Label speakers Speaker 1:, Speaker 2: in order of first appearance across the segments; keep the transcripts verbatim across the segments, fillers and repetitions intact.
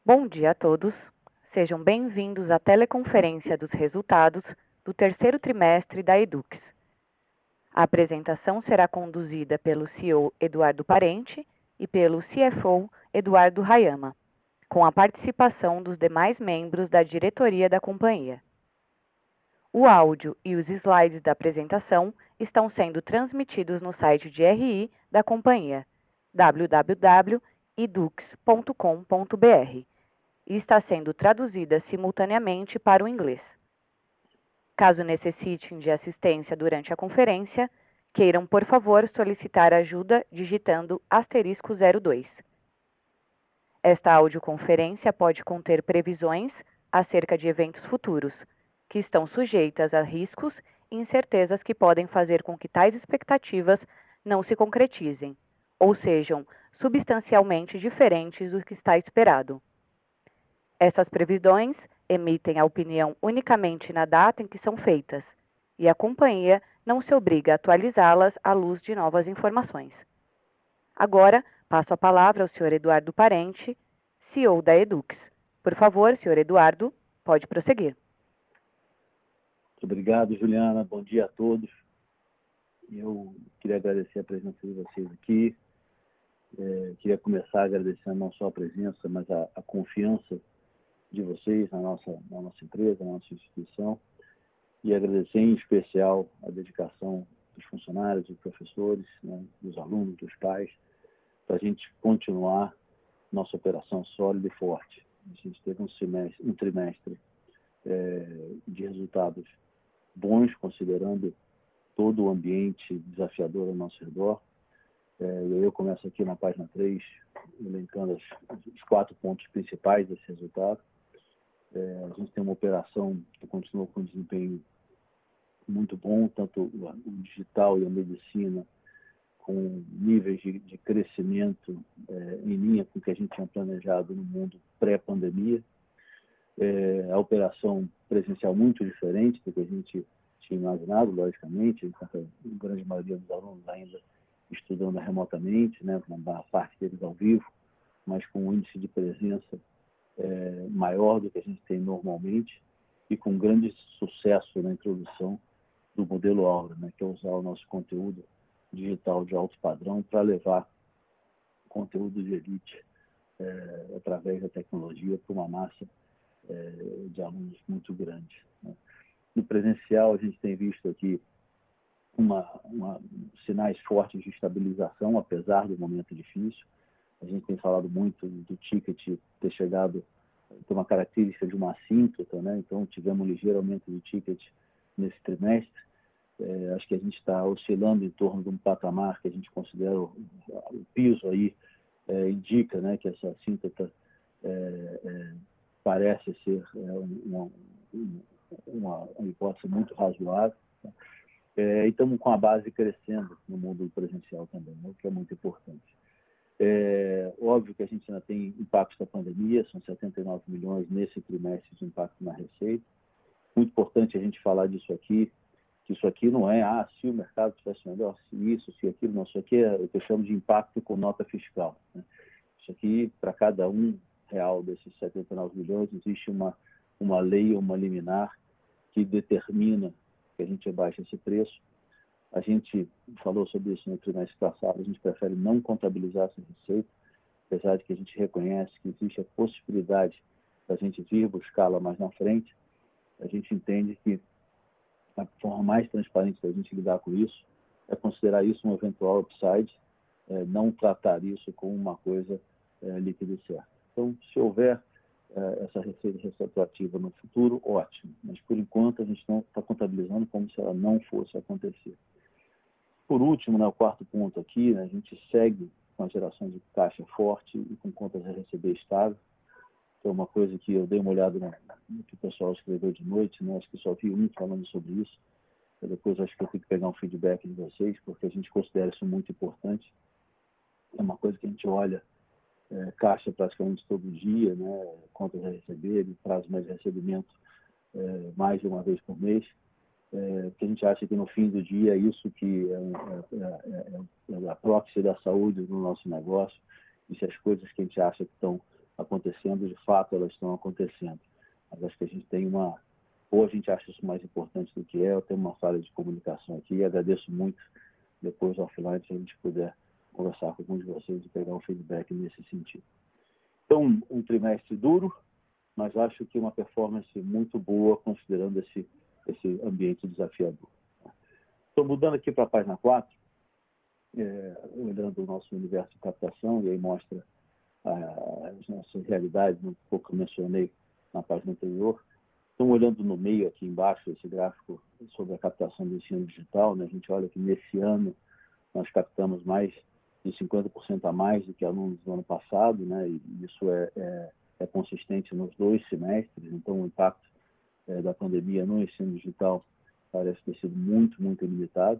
Speaker 1: Bom dia a todos. Sejam bem-vindos à teleconferência dos resultados do terceiro trimestre da Edux. A apresentação será conduzida pelo C E O Eduardo Parente e pelo C F O Eduardo Haiama, com a participação dos demais membros da diretoria da companhia. O áudio e os slides da apresentação estão sendo transmitidos no site de R I da companhia, w w w ponto edux ponto com ponto b r, e está sendo traduzida simultaneamente para o inglês. Caso necessitem de assistência durante a conferência, queiram, por favor, solicitar ajuda digitando asterisco zero dois. Esta audioconferência pode conter previsões acerca de eventos futuros, que estão sujeitas a riscos e incertezas que podem fazer com que tais expectativas não se concretizem, ou sejam substancialmente diferentes do que está esperado. Essas previsões emitem a opinião unicamente na data em que são feitas, e a companhia não se obriga a atualizá-las à luz de novas informações. Agora, passo a palavra ao senhor Eduardo Parente, C E O da Edux. Por favor, senhor Eduardo, pode prosseguir.
Speaker 2: Muito obrigado, Juliana. Bom dia a todos. Eu queria agradecer a presença de vocês aqui. É, queria começar agradecendo não só a presença, mas a, a confiança de vocês na nossa, na nossa empresa, na nossa instituição, e agradecer em especial a dedicação dos funcionários, dos professores, né, dos alunos, dos pais, para a gente continuar nossa operação sólida e forte. A gente teve um, semestre, um trimestre é, de resultados bons, considerando todo o ambiente desafiador ao nosso redor. É, eu começo aqui na página três, elencando as, os quatro pontos principais desse resultado. É, a gente tem uma operação que continua com um desempenho muito bom, tanto o, o digital e a medicina, com níveis de, de crescimento é, em linha com o que a gente tinha planejado no mundo pré-pandemia. É, a operação presencial muito diferente do que a gente tinha imaginado, logicamente, enquanto a grande maioria dos alunos ainda estudando remotamente, né, uma parte deles ao vivo, mas com um índice de presença é, maior do que a gente tem normalmente e com grande sucesso na introdução do modelo Aura, né, que é usar o nosso conteúdo digital de alto padrão para levar conteúdo de elite é, através da tecnologia para uma massa é, de alunos muito grande, né. No presencial, a gente tem visto aqui Uma, uma, sinais fortes de estabilização, apesar do momento difícil. A gente tem falado muito do ticket ter chegado, tem uma característica de uma assíntota, né? Então tivemos um ligeiro aumento do ticket nesse trimestre. É, acho que a gente está oscilando em torno de um patamar que a gente considera o, o piso aí, é, indica, né, que essa assíntota é, é, parece ser é, uma, uma, uma hipótese muito razoável, né? É, e estamos com a base crescendo no mundo presencial também, né, o que é muito importante. É, óbvio que a gente ainda tem impactos da pandemia, são setenta e nove milhões nesse trimestre de impacto na receita. Muito importante a gente falar disso aqui, que isso aqui não é, ah, se o mercado tivesse melhor, se isso, se aquilo, não, isso aqui é o que eu chamo de impacto com nota fiscal, né? Isso aqui, para cada um real desses setenta e nove milhões, existe uma, uma lei, uma liminar que determina que a gente abaixa esse preço. A gente falou sobre isso no trimestre passado, a gente prefere não contabilizar essa receita, apesar de que a gente reconhece que existe a possibilidade da gente vir buscá-la mais na frente. A gente entende que a forma mais transparente da gente lidar com isso é considerar isso um eventual upside, é, não tratar isso como uma coisa é, líquida e certa. Então, se houver essa receita retroativa no futuro, ótimo. Mas, por enquanto, a gente não está contabilizando como se ela não fosse acontecer. Por último, né, o quarto ponto aqui, né, a gente segue com a geração de caixa forte e com contas a receber estável. Então, uma coisa que eu dei uma olhada no, no que o pessoal escreveu de noite, né, acho que só vi um falando sobre isso. Eu depois acho que eu tenho que pegar um feedback de vocês, porque a gente considera isso muito importante. É uma coisa que a gente olha É, caixa praticamente todo dia, né, contas a receber, prazo mais de recebimento é, mais de uma vez por mês, é, que a gente acha que no fim do dia é isso que é, é, é, é a proxy da saúde do nosso negócio, e se as coisas que a gente acha que estão acontecendo, de fato elas estão acontecendo. Mas acho que a gente tem uma... Ou a gente acha isso mais importante do que é, eu tenho uma falha de comunicação aqui e agradeço muito, depois offline, se a gente puder conversar com alguns de vocês e pegar um feedback nesse sentido. Então, um trimestre duro, mas acho que uma performance muito boa, considerando esse, esse ambiente desafiador. Estou mudando aqui para a página quatro, é, olhando o nosso universo de captação, e aí mostra ah, as nossas realidades, um pouco que eu mencionei na página anterior. Estão olhando no meio aqui embaixo esse gráfico sobre a captação do ensino digital, né? A gente olha que nesse ano nós captamos mais de cinquenta por cento a mais do que alunos do ano passado, né? E isso é, é, é consistente nos dois semestres, então o impacto é, da pandemia no ensino digital parece ter sido muito, muito limitado.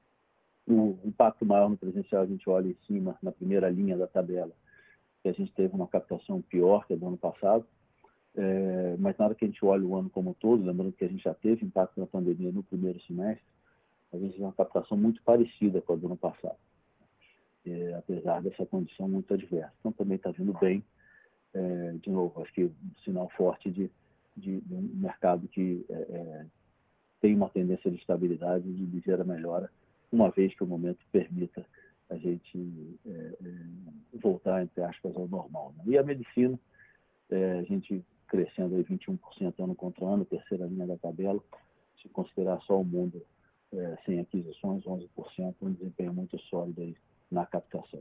Speaker 2: O impacto maior no presencial a gente olha em cima, na primeira linha da tabela, que a gente teve uma captação pior que a do ano passado, é, mas na hora que a gente olha o ano como um todo, lembrando que a gente já teve impacto da pandemia no primeiro semestre, a gente tem uma captação muito parecida com a do ano passado, é, apesar dessa condição muito adversa. Então também está vindo bem, é, de novo, acho que um sinal forte de, de, de um mercado que é, é, tem uma tendência de estabilidade e de ligeira melhora, uma vez que o momento permita a gente é, é, voltar, entre aspas, ao normal, né? E a medicina, é, a gente crescendo aí vinte e um por cento ano contra ano, terceira linha da tabela, se considerar só o mundo é, sem aquisições, onze por cento, um desempenho muito sólido aí na captação.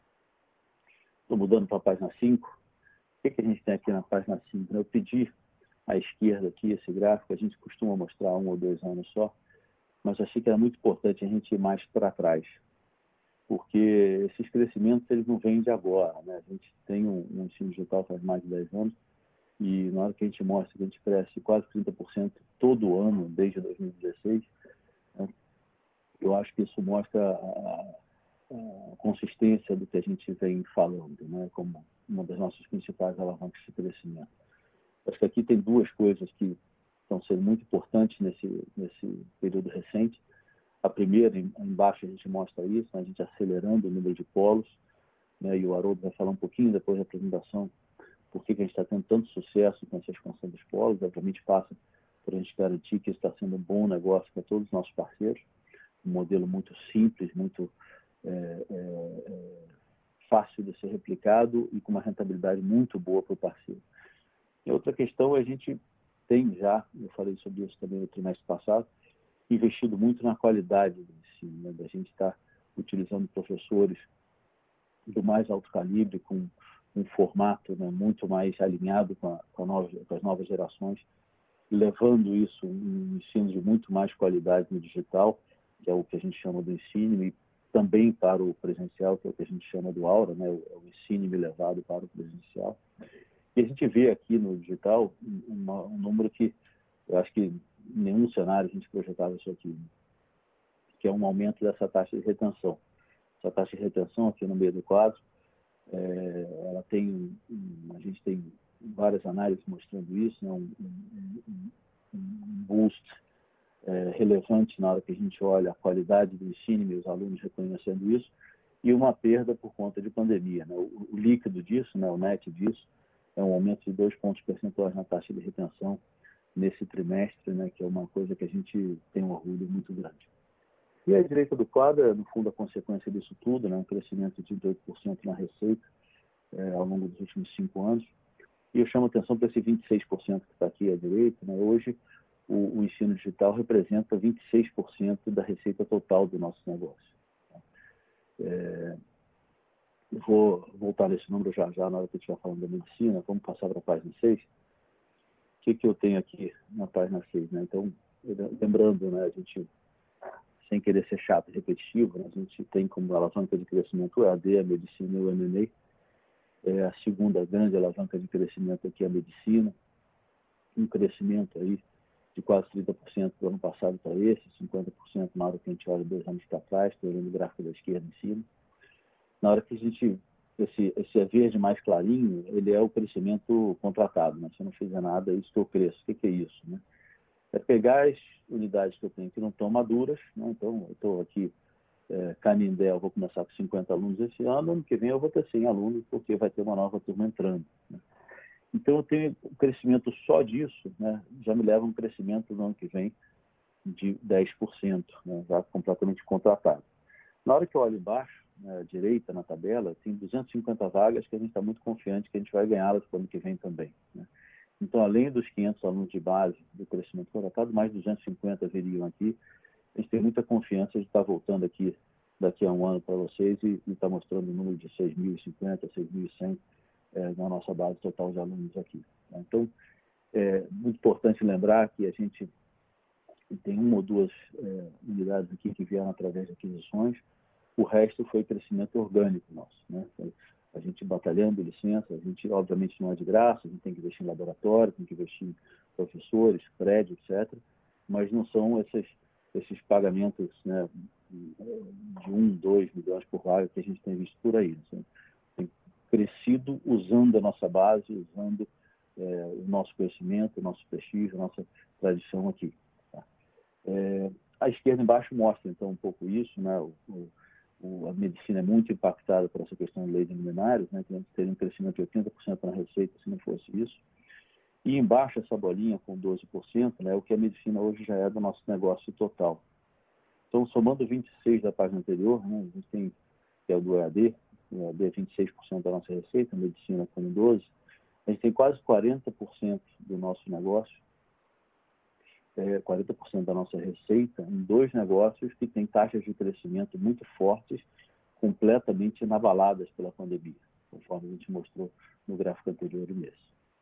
Speaker 2: Estou mudando para a página cinco. O que, que a gente tem aqui na página cinco? Eu pedi à esquerda aqui esse gráfico, a gente costuma mostrar um ou dois anos só, mas achei que era muito importante a gente ir mais para trás, porque esses crescimentos eles não vêm de agora, né? A gente tem um, um ensino digital faz mais de dez anos, e na hora que a gente mostra que a gente cresce quase trinta por cento todo ano, desde dois mil e dezesseis, né? Eu acho que isso mostra a, a consistência do que a gente vem falando, né? Como uma das nossas principais alavancas de crescimento. Acho que aqui tem duas coisas que estão sendo muito importantes nesse, nesse período recente. A primeira, embaixo a gente mostra isso, né? A gente acelerando o número de polos, né? E o Haroldo vai falar um pouquinho depois da apresentação por que a gente está tendo tanto sucesso com essa expansão dos polos. Obviamente passa por a gente garantir que isso está sendo um bom negócio para todos os nossos parceiros, um modelo muito simples, muito é, é, é, fácil de ser replicado e com uma rentabilidade muito boa para o parceiro. E outra questão, a gente tem já, eu falei sobre isso também no trimestre passado, investido muito na qualidade do ensino, né? Da gente estar utilizando professores do mais alto calibre, com um formato, né, muito mais alinhado com, a, com, a nova, com as novas gerações, e levando isso um ensino de muito mais qualidade no digital, que é o que a gente chama do ensino, e também para o presencial, que é o que a gente chama do Aura, né, o, o ensino levado para o presencial. E a gente vê aqui no digital uma, um número que eu acho que em nenhum cenário a gente projetava isso aqui, que é um aumento dessa taxa de retenção. Essa taxa de retenção aqui no meio do quadro, é, ela tem, a gente tem várias análises mostrando isso, né, um, um, um, um boost é, relevante na hora que a gente olha a qualidade do ensino e os alunos reconhecendo isso, e uma perda por conta de pandemia, né? O, o líquido disso, né, o net disso, é um aumento de dois pontos percentuais na taxa de retenção nesse trimestre, né, que é uma coisa que a gente tem um orgulho muito grande. E a direita do quadro é, no fundo, a consequência disso tudo, né, um crescimento de trinta e oito por cento na receita é, ao longo dos últimos cinco anos. E eu chamo atenção para esse vinte e seis por cento que está aqui à direita, né? Hoje, o, o ensino digital representa vinte e seis por cento da receita total do nosso negócio. É, eu vou voltar nesse número já já na hora que eu estiver falando da medicina. Vamos passar para a página seis. O que, que eu tenho aqui na página seis? Né? Então, lembrando, né, a gente, sem querer ser chato e repetitivo, né, a gente tem como alavanca de crescimento o E A D, a medicina e o M and A. É, a segunda grande alavanca de crescimento aqui é a medicina, um crescimento aí de quase trinta por cento do ano passado para esse, cinquenta por cento na hora que a gente olha dois anos para trás, estou olhando o gráfico da esquerda em cima. Na hora que a gente, esse, esse verde mais clarinho, ele é o crescimento contratado, né? Se eu não fizer nada, é isso que eu cresço. O que, que é isso, né? É pegar as unidades que eu tenho que não estão maduras, né? Então eu estou aqui é, Canindé eu vou começar com cinquenta alunos esse ano, ano que vem eu vou ter cem alunos, porque vai ter uma nova turma entrando, né? Então, eu tenho um crescimento só disso, né, já me leva a um crescimento no ano que vem de dez por cento, né, já completamente contratado. Na hora que eu olho embaixo, né, à direita na tabela, tem duzentas e cinquenta vagas que a gente está muito confiante que a gente vai ganhá-las para o ano que vem também, né? Então, além dos quinhentos alunos de base do crescimento contratado, mais duzentos e cinquenta viriam aqui. A gente tem muita confiança de estar voltando aqui daqui a um ano para vocês e estar mostrando o número de seis mil e cinquenta, seis mil e cem é, na nossa base total de alunos aqui, né? Então, é muito importante lembrar que a gente tem uma ou duas é, unidades aqui que vieram através de aquisições, o resto foi crescimento orgânico nosso, né? A gente batalhando licença, a gente obviamente não é de graça, a gente tem que investir em laboratório, tem que investir em professores, prédio, etcétera, mas não são esses, esses pagamentos, né, de um, dois milhões por vaga que a gente tem visto por aí, assim. Tem crescido usando a nossa base, usando é, o nosso conhecimento, o nosso prestígio, a nossa tradição aqui, tá? É, a esquerda embaixo mostra, então, um pouco isso, né? O, o, a medicina é muito impactada por essa questão de leis liminares, né? Que a gente teria um crescimento de oitenta por cento na receita se não fosse isso. E embaixo essa bolinha com doze por cento, né? O que a medicina hoje já é do nosso negócio total. Então, somando vinte e seis da página anterior, né? A gente tem, que é o do E A D, o E A D é vinte e seis por cento da nossa receita, a medicina com doze por cento. A gente tem quase quarenta por cento do nosso negócio, é, quarenta por cento da nossa receita em dois negócios que têm taxas de crescimento muito fortes, completamente inabaladas pela pandemia, conforme a gente mostrou no gráfico anterior mesmo.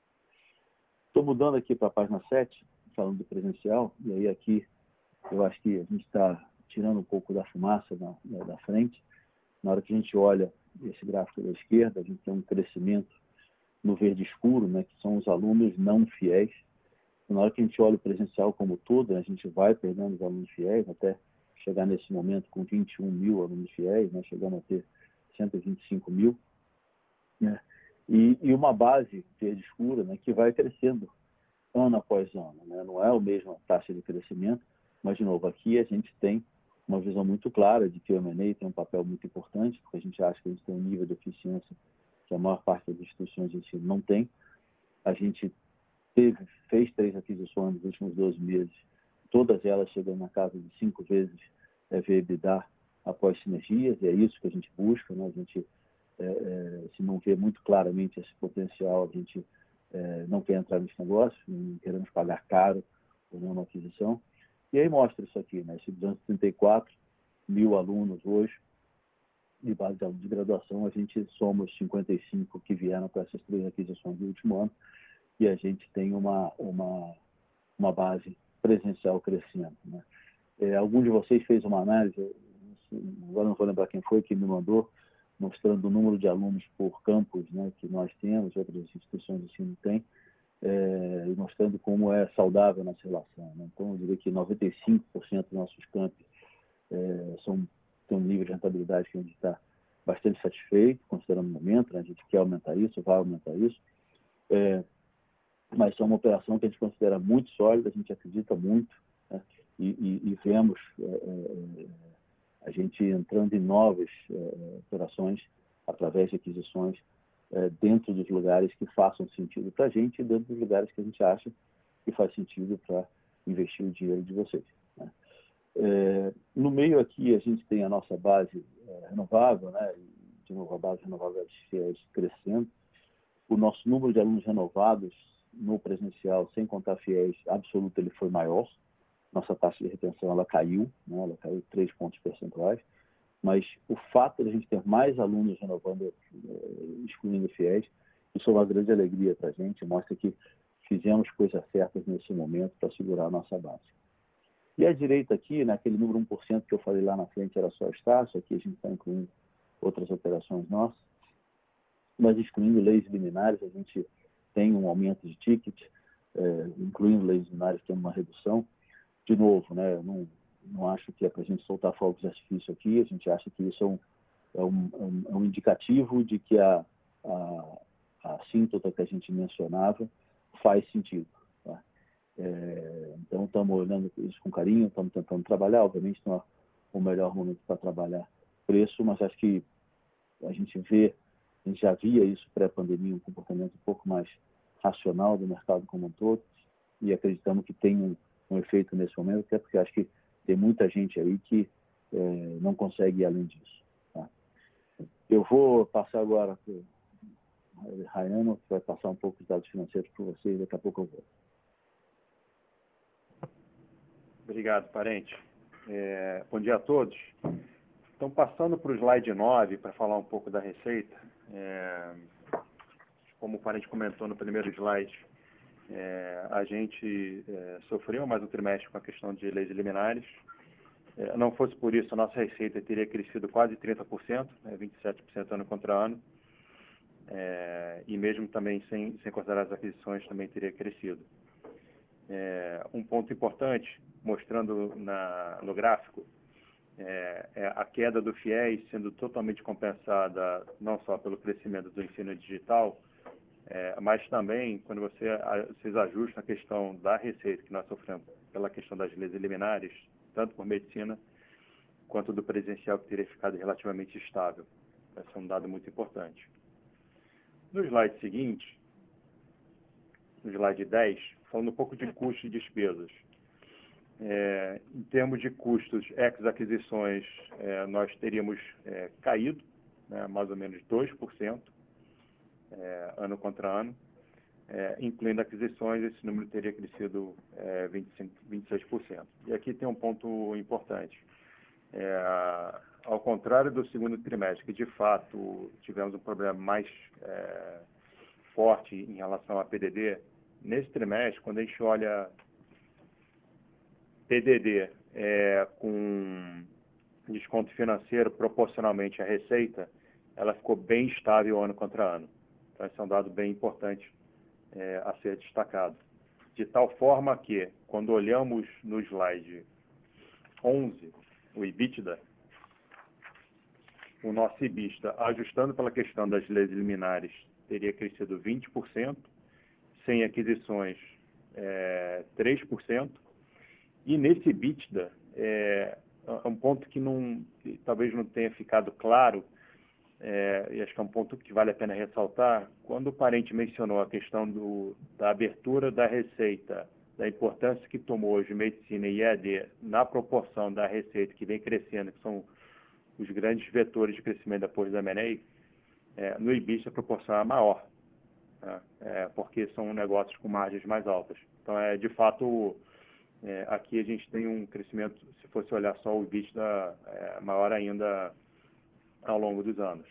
Speaker 2: Estou mudando aqui para a página sete, falando do presencial, e aí aqui eu acho que a gente está tirando um pouco da fumaça da, da frente. Na hora que a gente olha esse gráfico da esquerda, a gente tem um crescimento no verde escuro, né, que são os alunos não fiéis. Na hora que a gente olha o presencial como todo, a gente vai perdendo os alunos fiéis, até chegar nesse momento com vinte e um mil alunos fiéis, né, chegando a ter cento e vinte e cinco mil, né, e, e uma base verde escura, né, que vai crescendo ano após ano, né, não é a mesma taxa de crescimento, mas, de novo, aqui a gente tem uma visão muito clara de que o M and A tem um papel muito importante, porque a gente acha que a gente tem um nível de eficiência que a maior parte das instituições de ensino não tem. A gente teve, fez três aquisições nos últimos doze meses, todas elas chegando na casa de cinco vezes é, V E B I T D A após sinergias, e é isso que a gente busca, né? A gente, é, é, se não vê muito claramente esse potencial, a gente é, não quer entrar nesse negócio, não queremos pagar caro por uma aquisição. E aí mostra isso aqui, né? Esses duzentos e trinta e quatro mil alunos hoje, de base de alunos de graduação, a gente somos cinquenta e cinco que vieram para essas três aquisições do último ano, e a gente tem uma, uma, uma base presencial crescendo, né? É, algum de vocês fez uma análise, agora não vou lembrar quem foi, que me mandou, mostrando o número de alunos por campus, né, que nós temos, outras instituições de ensino têm, é, e mostrando como é saudável a nossa relação, né? Então, eu diria que noventa e cinco por cento dos nossos campos é, são, tem um nível de rentabilidade que a gente está bastante satisfeito, considerando o momento, né? A gente quer aumentar isso, vai aumentar isso, é, mas é uma operação que a gente considera muito sólida, a gente acredita muito, né? e, e, e vemos é, é, a gente entrando em novas é, operações através de aquisições é, dentro dos lugares que façam sentido para a gente e dentro dos lugares que a gente acha que faz sentido para investir o dinheiro de vocês, né? É, no meio aqui a gente tem a nossa base é, renovável, né? De novo a base renovável é crescendo. O nosso número de alunos renovados no presencial, sem contar fiéis, absoluto, ele foi maior. Nossa taxa de retenção ela caiu, né? Ela caiu três pontos percentuais. Mas o fato de a gente ter mais alunos renovando, excluindo fiéis, isso é uma grande alegria para a gente, mostra que fizemos coisas certas nesse momento para segurar a nossa base. E à direita aqui, naquele número um por cento que eu falei lá na frente era só Estácio, aqui a gente está incluindo outras operações nossas, mas excluindo leis liminares, a gente tem um aumento de ticket, é, incluindo leis liminares, tem uma redução. De novo, né, eu não, não acho que é para a gente soltar fogos de artifício aqui, a gente acha que isso é um, é um, é um indicativo de que a, a, a assíntota que a gente mencionava faz sentido, tá? É, então, estamos olhando isso com carinho, estamos tentando trabalhar, obviamente, tem uma, o melhor momento para trabalhar preço, mas acho que a gente vê, a gente já via isso pré-pandemia, um comportamento um pouco mais racional do mercado como um todo, e acreditamos que tem um, um efeito nesse momento, até porque acho que tem muita gente aí que é, não consegue ir além disso. Tá? Eu vou passar agora para o Rayano, que vai passar um pouco os dados financeiros para vocês, daqui a pouco eu vou.
Speaker 3: Obrigado, parente. É, bom dia a todos. Então, passando para o slide nove, para falar um pouco da receita, é, como o parente comentou no primeiro slide, é, a gente é, sofreu mais um trimestre com a questão de leis liminares. É, não fosse por isso, a nossa receita teria crescido quase trinta por cento, né, vinte e sete por cento ano contra ano, é, e mesmo também sem, sem considerar as aquisições, também teria crescido. É, um ponto importante, mostrando na, no gráfico, é, é a queda do FIES sendo totalmente compensada não só pelo crescimento do ensino digital, é, mas também quando você, a, vocês ajustam a questão da receita que nós sofremos pela questão das leis liminares, tanto por medicina quanto do presencial, que teria ficado relativamente estável. Esse é um dado muito importante. No slide seguinte, no slide dez, falando um pouco de custos e despesas. É, em termos de custos ex-aquisições, é, nós teríamos é, caído, né, mais ou menos dois por cento, é, ano contra ano. É, incluindo aquisições, esse número teria crescido é, vinte e cinco, vinte e seis por cento. E aqui tem um ponto importante. É, ao contrário do segundo trimestre, que de fato tivemos um problema mais é, forte em relação a P D D, nesse trimestre, quando a gente olha P D D é, com desconto financeiro proporcionalmente à receita, ela ficou bem estável ano contra ano. Então, esse é um dado bem importante é, a ser destacado. De tal forma que, quando olhamos no slide onze, o EBITDA, o nosso EBITDA, ajustando pela questão das leis liminares, teria crescido vinte por cento, sem aquisições, é, três por cento, e nesse EBITDA, é, um ponto que, não, que talvez não tenha ficado claro, é, e acho que é um ponto que vale a pena ressaltar, quando o parente mencionou a questão do, da abertura da receita, da importância que tomou hoje medicina e E A D na proporção da receita que vem crescendo, que são os grandes vetores de crescimento depois da M and A, é, no EBITDA a proporção é maior, né, é, porque são negócios com margens mais altas. Então, é de fato... É, aqui a gente tem um crescimento, se fosse olhar só o EBITDA, é, maior ainda ao longo dos anos.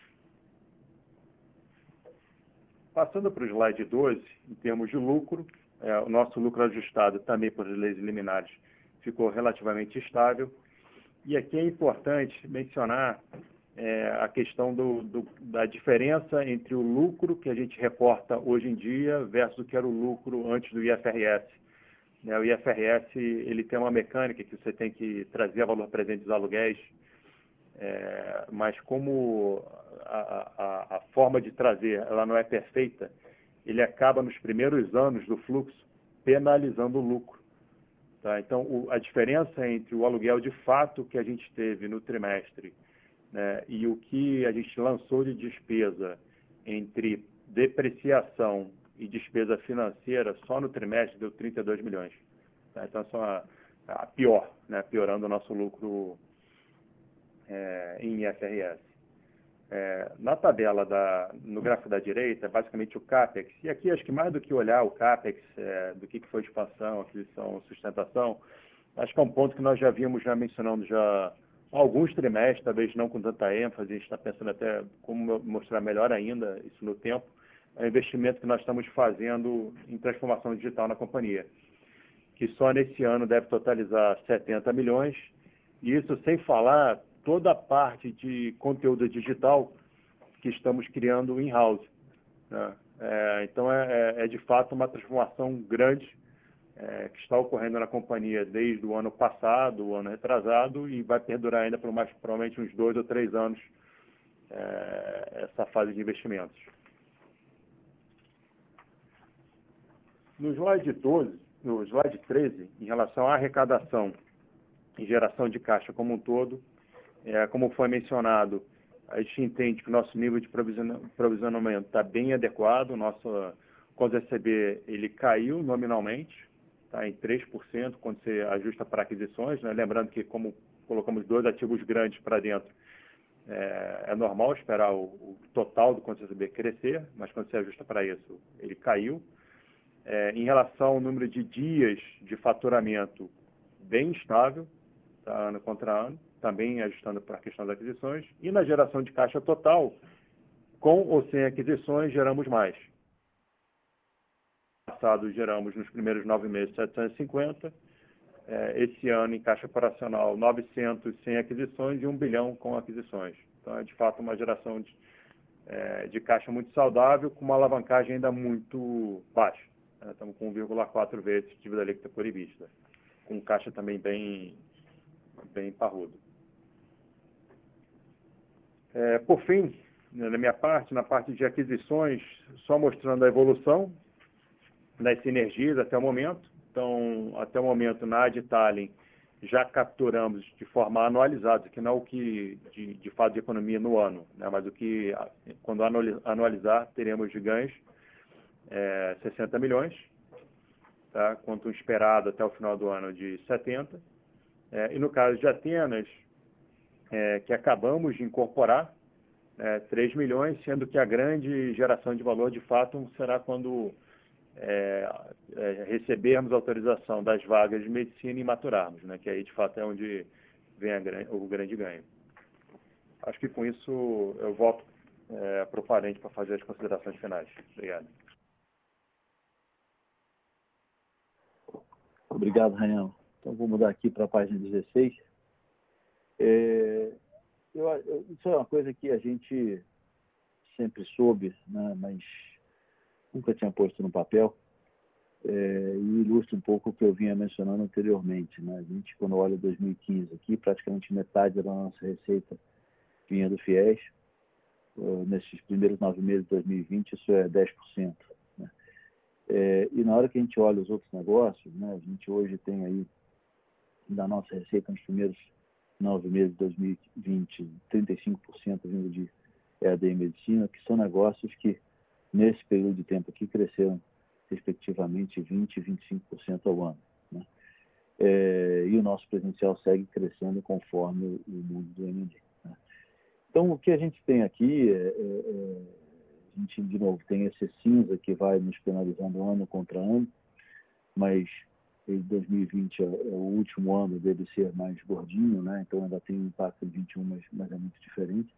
Speaker 3: Passando para o slide doze, em termos de lucro, é, o nosso lucro ajustado também por leis liminares ficou relativamente estável. E aqui é importante mencionar é, a questão do, do, da diferença entre o lucro que a gente reporta hoje em dia versus o que era o lucro antes do I F R S. O I F R S ele tem uma mecânica que você tem que trazer valor presente dos aluguéis, é, mas como a, a, a forma de trazer ela não é perfeita, ele acaba nos primeiros anos do fluxo penalizando o lucro. Tá? Então, o, a diferença entre o aluguel de fato que a gente teve no trimestre, né, e o que a gente lançou de despesa entre depreciação e despesa financeira, só no trimestre deu trinta e dois milhões. Tá? Então, só a, a pior, né? Piorando o nosso lucro é, em I F R S. É, na tabela, da, no gráfico da direita, basicamente o CAPEX, e aqui acho que mais do que olhar o CAPEX, é, do que foi expansão, aquisição, sustentação, acho que é um ponto que nós já vimos, já mencionando já há alguns trimestres, talvez não com tanta ênfase, a gente está pensando até como mostrar melhor ainda isso no tempo, é o investimento que nós estamos fazendo em transformação digital na companhia, que só nesse ano deve totalizar setenta milhões, e isso sem falar toda a parte de conteúdo digital que estamos criando in-house. Né? É, então, é, é de fato uma transformação grande é, que está ocorrendo na companhia desde o ano passado, o ano retrasado, e vai perdurar ainda por mais provavelmente uns dois ou três anos é, essa fase de investimentos. No slide doze, no slide treze, em relação à arrecadação e geração de caixa como um todo, É, como foi mencionado, a gente entende que o nosso nível de provisionamento está bem adequado, o nosso conta R C B ele caiu nominalmente, tá, em três por cento quando você ajusta para aquisições, né? Lembrando que como colocamos dois ativos grandes para dentro, é, é normal esperar o, o total do conta R C B crescer, mas quando você ajusta para isso, ele caiu. É, em relação ao número de dias de faturamento, bem estável, tá, ano contra ano, também ajustando para a questão das aquisições. E na geração de caixa total, com ou sem aquisições, geramos mais. No passado, geramos nos primeiros nove meses setecentos e cinquenta. É, esse ano, em caixa operacional, novecentos sem aquisições e um bilhão com aquisições. Então, é de fato uma geração de, é, de caixa muito saudável, com uma alavancagem ainda muito baixa. É, estamos com um vírgula quatro vezes dívida líquida por EBITDA, com caixa também bem, bem parrudo. É, por fim, na minha parte, na parte de aquisições, só mostrando a evolução das sinergias até o momento. Então, até o momento, na Adtalem, já capturamos de forma anualizada, que não é o que, de, de fato, de economia no ano, né, mas o que, quando anualizar, teremos de ganhos, é, sessenta milhões, tá, quanto esperado até o final do ano de setenta. É, e no caso de Atenas, é, que acabamos de incorporar, é, três milhões, sendo que a grande geração de valor, de fato, será quando é, é, recebermos a autorização das vagas de medicina e maturarmos, né, que aí, de fato, é onde vem a, o grande ganho. Acho que com isso eu volto é, para o parente para fazer as considerações finais. Obrigado.
Speaker 2: Obrigado, Raniel. Então, vou mudar aqui para a página dezesseis. É, eu, eu, isso é uma coisa que a gente sempre soube, né, mas nunca tinha posto no papel, é, e ilustra um pouco o que eu vinha mencionando anteriormente. Né? A gente, quando olha dois mil e quinze aqui, praticamente metade da nossa receita vinha do FIES. Uh, nesses primeiros nove meses de dois mil e vinte, isso é dez por cento. Né? É, e na hora que a gente olha os outros negócios, né, a gente hoje tem aí, da nossa receita nos primeiros nove meses de dois mil e vinte, trinta e cinco por cento vindo de E A D e Medicina, que são negócios que, nesse período de tempo aqui, cresceram respectivamente vinte por cento e vinte e cinco por cento ao ano. Né? É, e o nosso presencial segue crescendo conforme o mundo do M and A. Né? Então, o que a gente tem aqui, é, é, é, a gente, de novo, tem esse cinza que vai nos penalizando ano contra ano, mas dois mil e vinte é, é o último ano dele ser mais gordinho, né? Então ainda tem um impacto de vinte e um, mas, mas é muito diferente.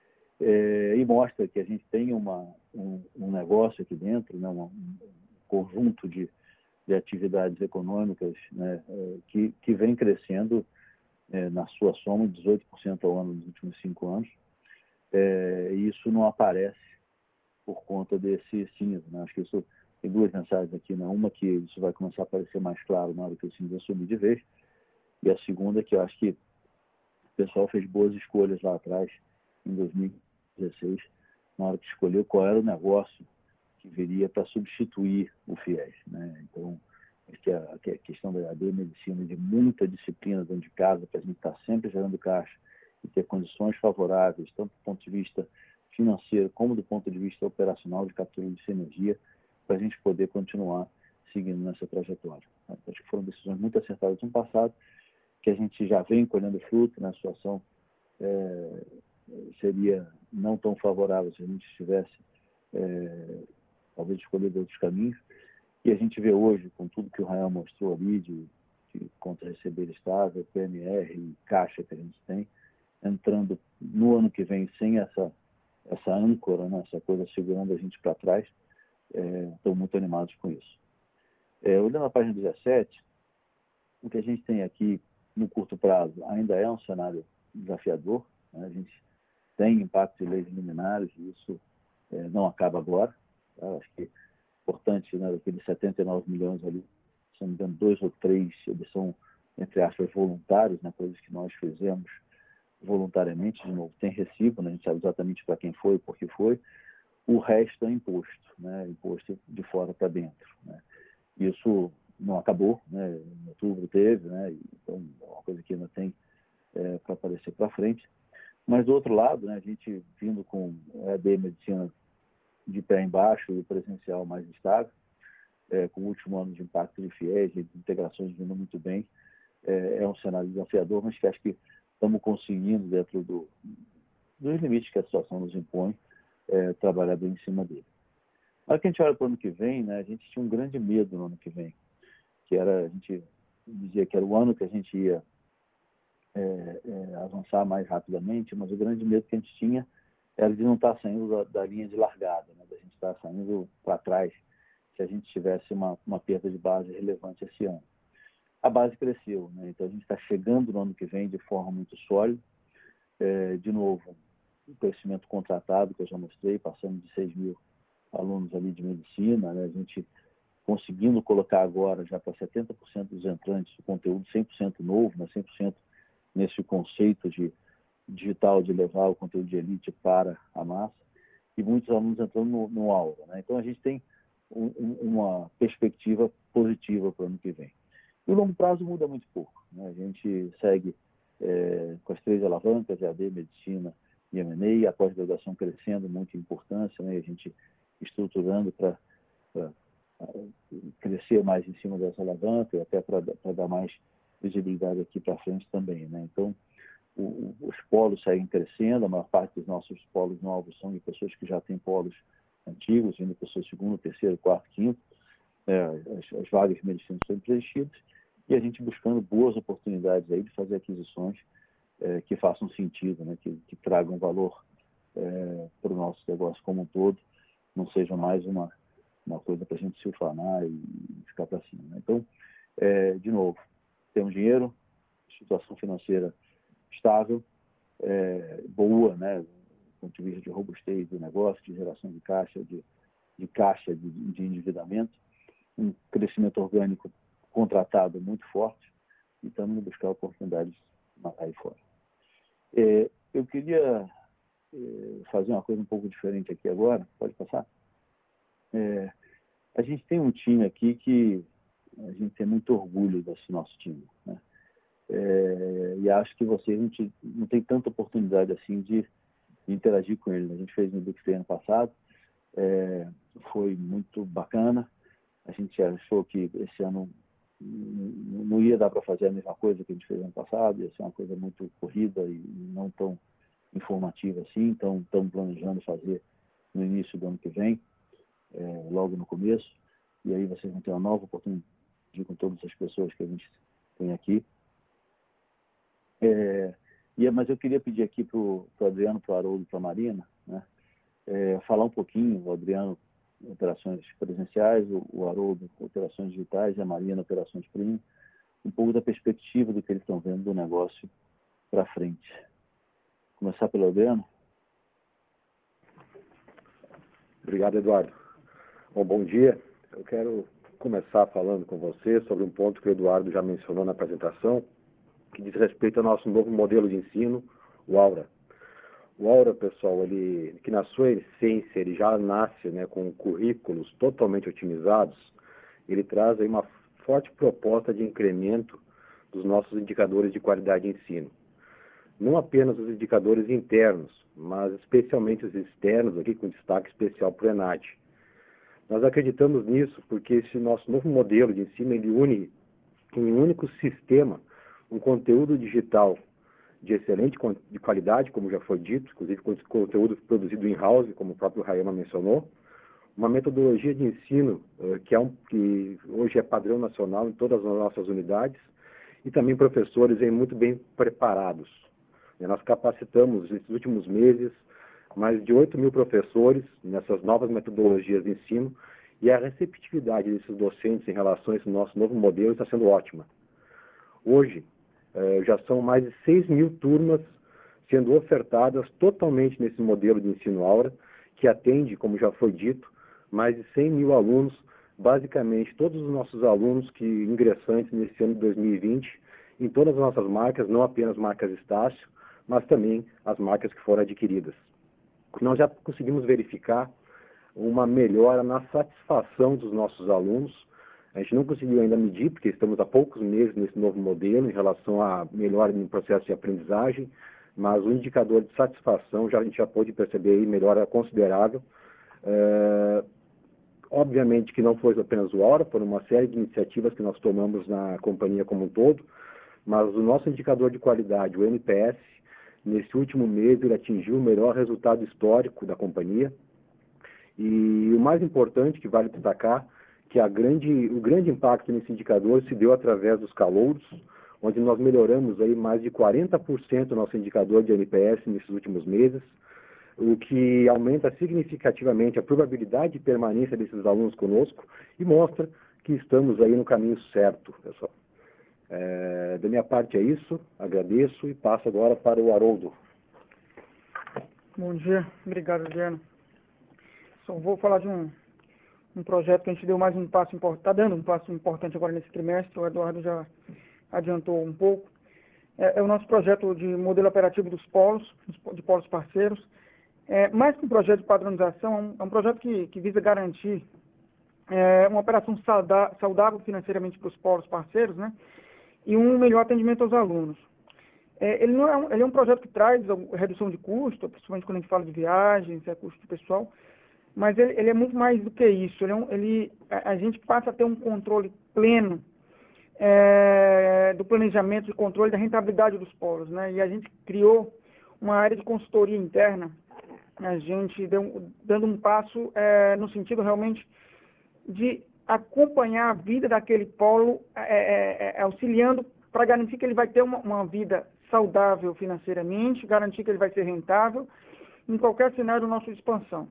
Speaker 2: É, e mostra que a gente tem uma, um, um negócio aqui dentro, né? um, um conjunto de, de atividades econômicas, né? é, que, que vem crescendo é, na sua soma dezoito por cento ao ano nos últimos cinco anos. É, e isso não aparece por conta desse cinza. Né? Acho que isso tem duas mensagens aqui. Né? Uma que isso vai começar a aparecer mais claro na hora que o cinza subir de vez. E a segunda que eu acho que o pessoal fez boas escolhas lá atrás, em dois mil e dezesseis, na hora que escolheu qual era o negócio que viria para substituir o FIES. Né? Então, acho que a, a questão da E A D Medicina, de muita disciplina dentro de casa, para a gente estar sempre gerando caixa e ter condições favoráveis, tanto do ponto de vista financeiro como do ponto de vista operacional de captura de sinergia, para a gente poder continuar seguindo nessa trajetória. Acho que foram decisões muito acertadas no passado, que a gente já vem colhendo fruto, né? A situação é, seria não tão favorável se a gente tivesse, é, talvez, escolhido outros caminhos. E a gente vê hoje, com tudo que o Rael mostrou ali, de, de conta receber estável, P M R e caixa que a gente tem, entrando no ano que vem sem essa, essa âncora, né? Essa coisa segurando a gente para trás, estão é, muito animados com isso. É, olhando a página dezessete, o que a gente tem aqui no curto prazo ainda é um cenário desafiador. Né? A gente tem impacto de leis liminares e isso é, não acaba agora. Tá? Acho que é importante, né, daqueles setenta e nove milhões ali, se não me engano, dois ou três, eles são, entre aspas, voluntários, né, coisas que nós fizemos voluntariamente. De novo, tem recibo, né, a gente sabe exatamente para quem foi, por que foi. O resto é imposto, né, imposto de fora para dentro. Né? Isso não acabou, né? Em outubro teve, né? Então é uma coisa que ainda tem é, para aparecer para frente. Mas, do outro lado, né, a gente vindo com a E A D Medicina de pé embaixo e o presencial mais estável, é, com o último ano de impacto de fiéis e de integrações vindo muito bem, é, é um cenário desafiador, mas que acho que estamos conseguindo, dentro do, dos limites que a situação nos impõe, é, trabalhar bem em cima dele. Na hora que a gente olha para o ano que vem, né, a gente tinha um grande medo no ano que vem, que era, a gente dizia que era o ano que a gente ia é, é, avançar mais rapidamente, mas o grande medo que a gente tinha era de não estar saindo da, da linha de largada, né, da gente estar saindo para trás, se a gente tivesse uma, uma perda de base relevante esse ano. A base cresceu, né, então a gente está chegando no ano que vem de forma muito sólida, é, de novo, o crescimento contratado que eu já mostrei, passando de seis mil alunos ali de medicina, né, a gente conseguindo colocar agora já para setenta por cento dos entrantes o conteúdo cem por cento novo, né, cem por cento nesse conceito de digital, de levar o conteúdo de elite para a massa, e muitos alunos entrando no, no aula, né? Então a gente tem um, um, uma perspectiva positiva para o ano que vem. E o longo prazo muda muito pouco, né? A gente segue é, com as três alavancas, E A D, Medicina e M and A, a pós-graduação crescendo, muita importância, né? A gente estruturando para crescer mais em cima dessa alavanca e até para dar mais visibilidade aqui para frente também, né? Então, o, os polos seguem crescendo, a maior parte dos nossos polos novos são de pessoas que já têm polos antigos, vindo para o seu segundo, terceiro, quarto, quinto, é, as, as vagas de medicina são preenchidas, e a gente buscando boas oportunidades aí de fazer aquisições é, que façam sentido, né? que, que tragam valor é, para o nosso negócio como um todo, não seja mais uma, uma coisa para a gente se ufanar e ficar para cima, né? Então, é, de novo, temos dinheiro, situação financeira estável, é, boa, né, do ponto de vista de robustez do negócio, de geração de caixa, de, de caixa de, de endividamento, um crescimento orgânico contratado muito forte, e estamos a buscar oportunidades aí fora. É, eu queria é, fazer uma coisa um pouco diferente aqui agora, pode passar? É, a gente tem um time aqui que a gente tem muito orgulho desse nosso time, né? É, e acho que vocês não, te, não tem tanta oportunidade assim de, de interagir com ele. A gente fez no Edux Day ano passado, é, foi muito bacana. A gente achou que esse ano não ia dar para fazer a mesma coisa que a gente fez ano passado, ia ser uma coisa muito corrida e não tão informativa assim, então estamos planejando fazer no início do ano que vem, é, logo no começo, e aí vocês vão ter uma nova oportunidade com todas as pessoas que a gente tem aqui. É, e, mas eu queria pedir aqui para o Adriano, para o Haroldo, para a Marina, né, é, falar um pouquinho, o Adriano, operações presenciais, o, o Haroldo, operações digitais, e a Marina, operações premium, um pouco da perspectiva do que eles estão vendo do negócio para frente. Começar pelo Adriano?
Speaker 4: Obrigado, Eduardo. Bom, bom dia. Eu quero começar falando com você sobre um ponto que o Eduardo já mencionou na apresentação, que diz respeito ao nosso novo modelo de ensino, o Aura. O Aura, pessoal, ele, que na sua essência ele já nasce, né, com currículos totalmente otimizados, ele traz aí uma forte proposta de incremento dos nossos indicadores de qualidade de ensino. Não apenas os indicadores internos, mas especialmente os externos, aqui com destaque especial para o ENAD. Nós acreditamos nisso porque esse nosso novo modelo de ensino ele une em um único sistema um conteúdo digital de excelente de qualidade, como já foi dito, inclusive com conteúdo produzido in-house, como o próprio Rayama mencionou, uma metodologia de ensino uh, que, é um, que hoje é padrão nacional em todas as nossas unidades, e também professores aí muito bem preparados. E nós capacitamos, nesses últimos meses, mais de oito mil professores nessas novas metodologias de ensino, e a receptividade desses docentes em relação a esse nosso novo modelo está sendo ótima. Hoje, eh, já são mais de seis mil turmas sendo ofertadas totalmente nesse modelo de ensino Aura, que atende, como já foi dito, mais de cem mil alunos, basicamente todos os nossos alunos que ingressantes nesse ano de dois mil e vinte, em todas as nossas marcas, não apenas marcas Estácio, mas também as marcas que foram adquiridas. Nós já conseguimos verificar uma melhora na satisfação dos nossos alunos A gente não conseguiu ainda medir, porque estamos há poucos meses nesse novo modelo em relação a melhora no processo de aprendizagem, mas o indicador de satisfação já, a gente já pôde perceber aí melhora considerável. É, obviamente que não foi apenas o Aura, foram uma série de iniciativas que nós tomamos na companhia como um todo, mas o nosso indicador de qualidade, o N P S, nesse último mês ele atingiu o melhor resultado histórico da companhia. E o mais importante que vale destacar, que a grande, o grande impacto nesse indicador se deu através dos calouros, onde nós melhoramos aí mais de quarenta por cento do nosso indicador de N P S nesses últimos meses, o que aumenta significativamente a probabilidade de permanência desses alunos conosco e mostra que estamos aí no caminho certo, pessoal. É, da minha parte é isso, agradeço e passo agora para o Haroldo.
Speaker 5: Bom dia, obrigado, Adriano. Só vou falar de um, um projeto que a gente deu mais um passo importante, está dando um passo importante agora nesse trimestre, o Eduardo já adiantou um pouco. É, é o nosso projeto de modelo operativo dos polos, de polos parceiros. É, mais que um projeto de padronização, é um, é um projeto que, que visa garantir é, uma operação sauda, saudável financeiramente para os polos parceiros, né? E um melhor atendimento aos alunos. É, ele, não é um, ele é um projeto que traz redução de custo, principalmente quando a gente fala de viagens, é, custo pessoal, mas ele, ele é muito mais do que isso. Ele, é um, ele a, a gente passa a ter um controle pleno é, do planejamento e controle da rentabilidade dos polos, né? E a gente criou uma área de consultoria interna, a gente deu, dando um passo é, no sentido realmente de acompanhar a vida daquele polo, é, é, é, auxiliando para garantir que ele vai ter uma, uma vida saudável financeiramente, garantir que ele vai ser rentável em qualquer cenário da nossa expansão.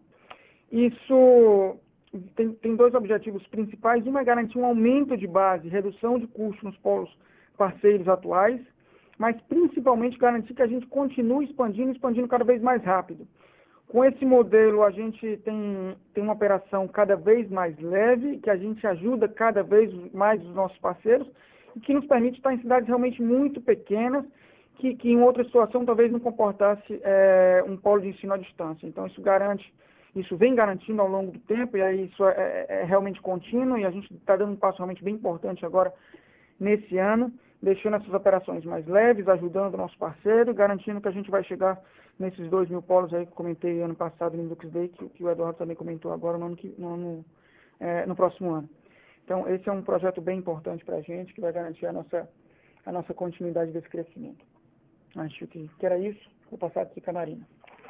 Speaker 5: Isso tem, tem dois objetivos principais. Um é garantir um aumento de base, redução de custos nos polos parceiros atuais, mas principalmente garantir que a gente continue expandindo, expandindo cada vez mais rápido. Com esse modelo, a gente tem, tem uma operação cada vez mais leve, que a gente ajuda cada vez mais os nossos parceiros, e que nos permite estar em cidades realmente muito pequenas, que, que em outra situação talvez não comportasse é, um polo de ensino à distância. Então, isso garante, isso vem garantindo ao longo do tempo, e aí isso é, é, é realmente contínuo, e a gente está dando um passo realmente bem importante agora nesse ano, deixando essas operações mais leves, ajudando o nosso parceiro, garantindo que a gente vai chegar nesses dois mil polos aí que eu comentei ano passado no Edux Day, que, que o Eduardo também comentou agora no, ano que, no, ano, é, no próximo ano. Então, esse é um projeto bem importante para a gente, que vai garantir a nossa, a nossa continuidade desse crescimento. Acho que, que era isso. Vou passar aqui para a Marina.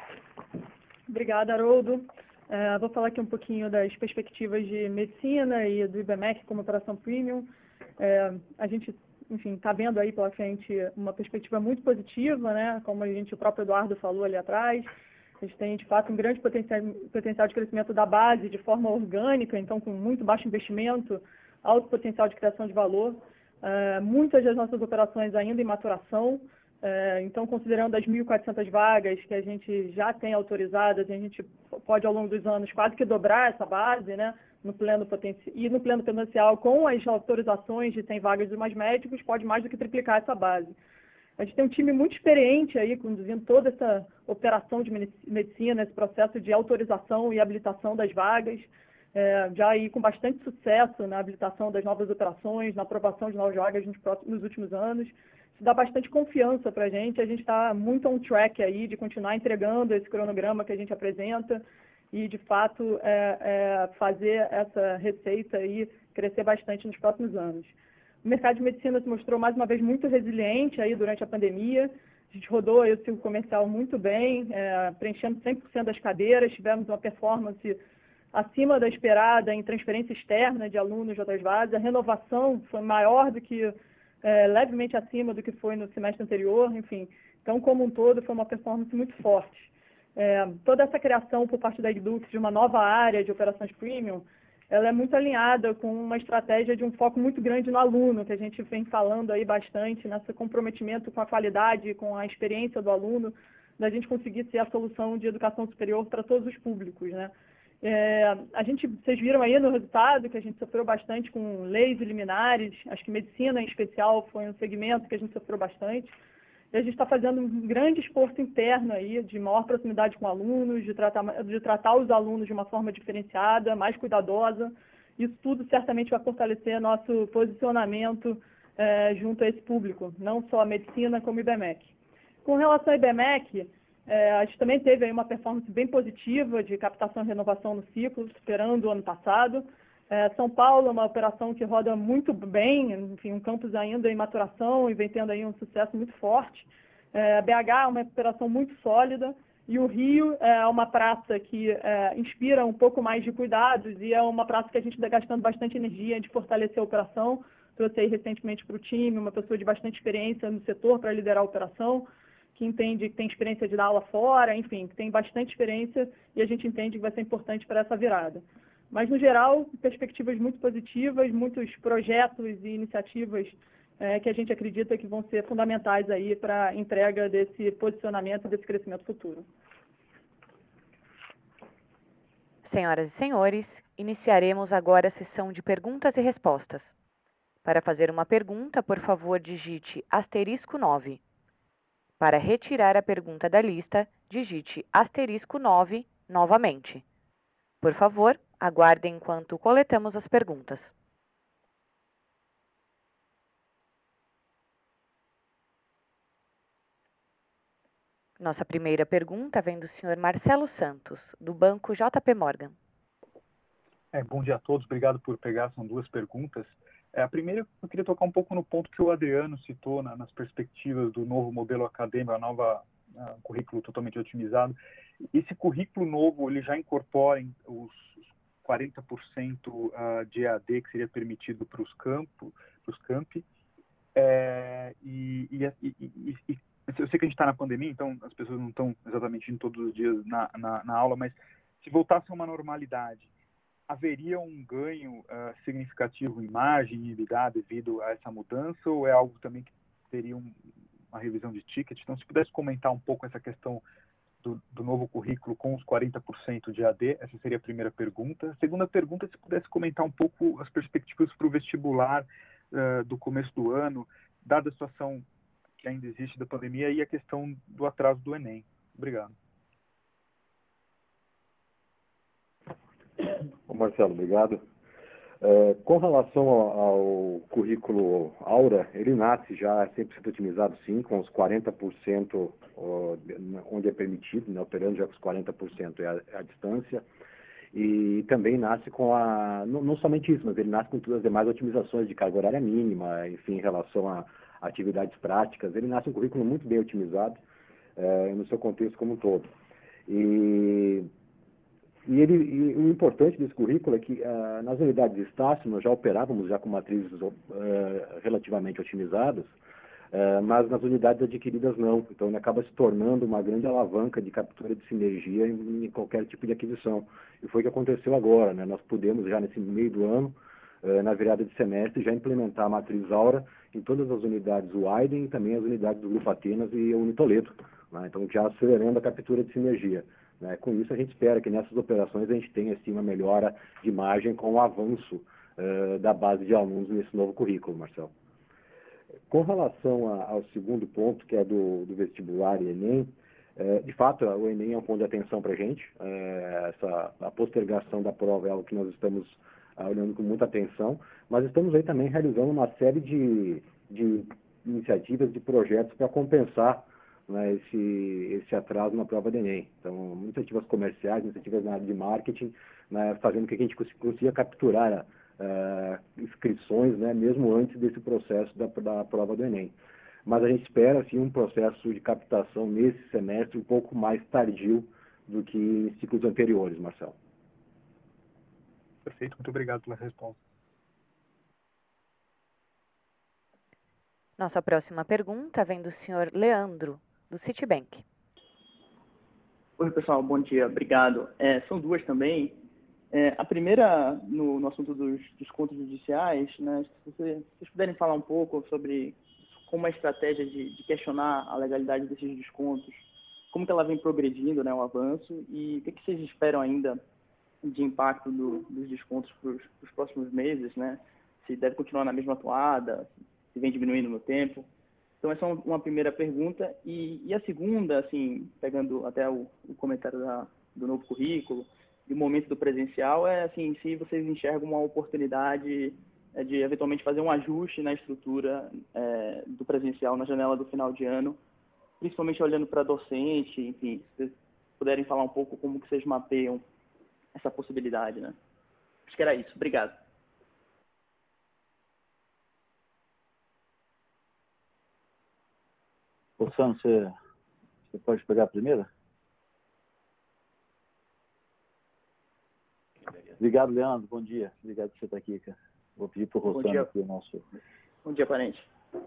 Speaker 6: Obrigada, Haroldo. É, vou falar aqui um pouquinho das perspectivas de medicina e do I B M E C como operação premium. É, a gente, enfim, está vendo aí pela frente uma perspectiva muito positiva, né? Como a gente, o próprio Eduardo falou ali atrás. A gente tem, de fato, um grande potencial, potencial de crescimento da base de forma orgânica, então com muito baixo investimento, alto potencial de criação de valor. Uh, muitas das nossas operações ainda em maturação, uh, então considerando as mil e quatrocentas vagas que a gente já tem autorizadas, a gente pode ao longo dos anos quase que dobrar essa base, né? No pleno potencial, e no pleno potencial, com as autorizações de cem vagas de mais médicos, pode mais do que triplicar essa base. A gente tem um time muito experiente aí, conduzindo toda essa operação de medicina, esse processo de autorização e habilitação das vagas, é, já aí com bastante sucesso na habilitação das novas operações, na aprovação de novas vagas nos, próximos, nos últimos anos. Isso dá bastante confiança para a gente, a gente está muito on track aí de continuar entregando esse cronograma que a gente apresenta e, de fato, é, é, fazer essa receita aí crescer bastante nos próximos anos. O mercado de medicina se mostrou, mais uma vez, muito resiliente aí durante a pandemia. A gente rodou aí o ciclo comercial muito bem, é, preenchendo cem por cento das cadeiras, tivemos uma performance acima da esperada em transferência externa de alunos de outras vagas. A renovação foi maior do que, é, levemente acima do que foi no semestre anterior, enfim. Então, como um todo, foi uma performance muito forte. É, toda essa criação por parte da Edux de uma nova área de operações premium, ela é muito alinhada com uma estratégia de um foco muito grande no aluno, que a gente vem falando aí bastante, nesse comprometimento com a qualidade, com a experiência do aluno, da gente conseguir ser a solução de educação superior para todos os públicos, né? É, a gente, vocês viram aí no resultado que a gente sofreu bastante com leis e liminares, acho que medicina em especial foi um segmento que a gente sofreu bastante. E a gente está fazendo um grande esforço interno aí, de maior proximidade com alunos, de tratar, de tratar os alunos de uma forma diferenciada, mais cuidadosa, Isso tudo certamente vai fortalecer nosso posicionamento é, junto a esse público, não só a medicina como o IBMEC. Com relação ao IBMEC, é, a gente também teve aí uma performance bem positiva de captação e renovação no ciclo, superando o ano passado. É, São Paulo é uma operação que roda muito bem, enfim, um campus ainda em maturação e vem tendo aí um sucesso muito forte. É, B H é uma operação muito sólida e o Rio é uma praça que é, inspira um pouco mais de cuidados e é uma praça que a gente está gastando bastante energia de fortalecer a operação. Trouxe aí recentemente para o time uma pessoa de bastante experiência no setor para liderar a operação, que entende que tem experiência de dar aula fora, enfim, que tem bastante experiência e a gente entende que vai ser importante para essa virada. Mas, no geral, perspectivas muito positivas, muitos projetos e iniciativas é, que a gente acredita que vão ser fundamentais aí para a entrega desse posicionamento e desse crescimento futuro.
Speaker 1: Senhoras e senhores, iniciaremos agora a sessão de perguntas e respostas. Para fazer uma pergunta, por favor, digite asterisco nove. Para retirar a pergunta da lista, digite asterisco nove novamente. Por favor, aguardem enquanto coletamos as perguntas. Nossa primeira pergunta vem do senhor Marcelo Santos, do Banco J P Morgan.
Speaker 7: É, bom dia a todos, obrigado por pegar, são duas perguntas. É, a primeira, eu queria tocar um pouco no ponto que o Adriano citou na, nas perspectivas do novo modelo acadêmico, a nova uh, currículo totalmente otimizado. Esse currículo novo, ele já incorpora os quarenta por cento de E A D que seria permitido para os campos, para os campi. É, e, e, e, e eu sei que a gente está na pandemia, então as pessoas não estão exatamente indo todos os dias na, na, na aula, mas se voltasse a uma normalidade, haveria um ganho uh, significativo em margem e EBITDA devido a essa mudança, ou é algo também que teria um, uma revisão de ticket? Então, se pudesse comentar um pouco essa questão do, do novo currículo com os quarenta por cento de E A D, essa seria a primeira pergunta. A segunda pergunta, se pudesse comentar um pouco as perspectivas para o vestibular uh, do começo do ano, dada a situação que ainda existe da pandemia e a questão do atraso do Enem. Obrigado.
Speaker 4: Marcelo, obrigado. É, com relação ao, ao currículo Aura, ele nasce já cem por cento otimizado, sim, com os quarenta por cento ó, onde é permitido, né, operando já com os quarenta por cento é a, é a distância, e também nasce com a, não, não somente isso, mas ele nasce com todas as demais otimizações de carga horária mínima, enfim, em relação a atividades práticas. Ele nasce um currículo muito bem otimizado é, no seu contexto como um todo. E... E, ele, e o importante desse currículo é que uh, nas unidades de Estácio nós já operávamos já com matrizes uh, relativamente otimizadas, uh, mas nas unidades adquiridas não. Então ele acaba se tornando uma grande alavanca de captura de sinergia em, em qualquer tipo de aquisição. E foi o que aconteceu agora, né? Nós pudemos já nesse meio do ano, uh, na virada de semestre, já implementar a matriz Aura em todas as unidades Widen e também as unidades do Grupo Atenas e Unitoledo, né? Então já acelerando a captura de sinergia. Né? Com isso, a gente espera que nessas operações a gente tenha assim, uma melhora de margem com o avanço uh, da base de alunos nesse novo currículo, Marcelo. Com relação a, ao segundo ponto, que é do, do vestibular e Enem, uh, de fato, o Enem é um ponto de atenção para a gente. Uh, essa, a postergação da prova é algo que nós estamos uh, olhando com muita atenção, mas estamos aí também realizando uma série de, de iniciativas, de projetos para compensar, né, esse, esse atraso na prova do Enem. Então, iniciativas comerciais, iniciativas na área de marketing, né, fazendo com que a gente consiga capturar uh, inscrições, né, mesmo antes desse processo da, da prova do Enem. Mas a gente espera, sim, um processo de captação nesse semestre um pouco mais tardio do que em ciclos anteriores, Marcelo.
Speaker 7: Perfeito, muito obrigado pela resposta.
Speaker 1: Nossa próxima pergunta vem do senhor Leandro, do Citibank.
Speaker 8: Oi, pessoal, bom dia, obrigado. É, são duas também. É, a primeira, no, no assunto dos descontos judiciais, né, se você, vocês puderem falar um pouco sobre como a estratégia de, de questionar a legalidade desses descontos, como que ela vem progredindo, né, o avanço, e o que, que vocês esperam ainda de impacto do, dos descontos para os próximos meses, né? Se deve continuar na mesma toada, se vem diminuindo no tempo. Então, essa é uma primeira pergunta. E, e a segunda, assim, pegando até o, o comentário da, do novo currículo e o momento do presencial é, assim, se vocês enxergam uma oportunidade é, de, eventualmente, fazer um ajuste na estrutura é, do presencial na janela do final de ano, principalmente olhando para docente, enfim, se vocês puderem falar um pouco como que vocês mapeiam essa possibilidade, né? Acho que era isso. Obrigado.
Speaker 2: Rossano, você, você pode pegar a primeira? Obrigado, Leandro. Bom dia. Obrigado por você estar aqui, cara. Vou pedir para o Rossano aqui o nosso...
Speaker 8: Bom dia, parente.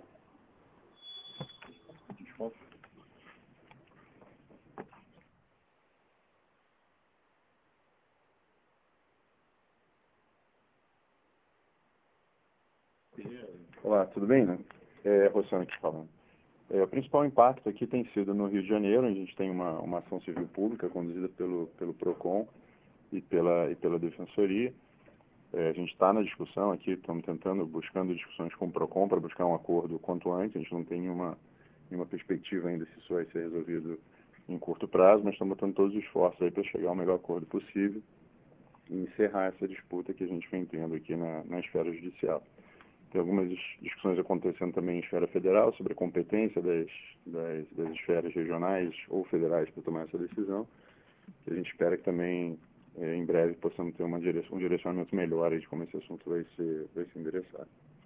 Speaker 9: Olá, tudo bem, né? É Rossano aqui falando. É, o principal impacto aqui tem sido no Rio de Janeiro, onde a gente tem uma, uma ação civil pública conduzida pelo, pelo PROCON e pela, e pela Defensoria. É, a gente está na discussão aqui, estamos tentando, buscando discussões com o PROCON para buscar um acordo quanto antes. A gente não tem nenhuma, nenhuma perspectiva ainda se isso vai ser resolvido em curto prazo, mas estamos botando todos os esforços aí para chegar ao melhor acordo possível e encerrar essa disputa que a gente vem tendo aqui na, na esfera judicial. Tem algumas discussões acontecendo também em esfera federal sobre a competência das, das, das esferas regionais ou federais para tomar essa decisão. E a gente espera que também, é, em breve, possamos ter uma direção, um direcionamento melhor de como esse assunto vai ser, vai ser endereçado.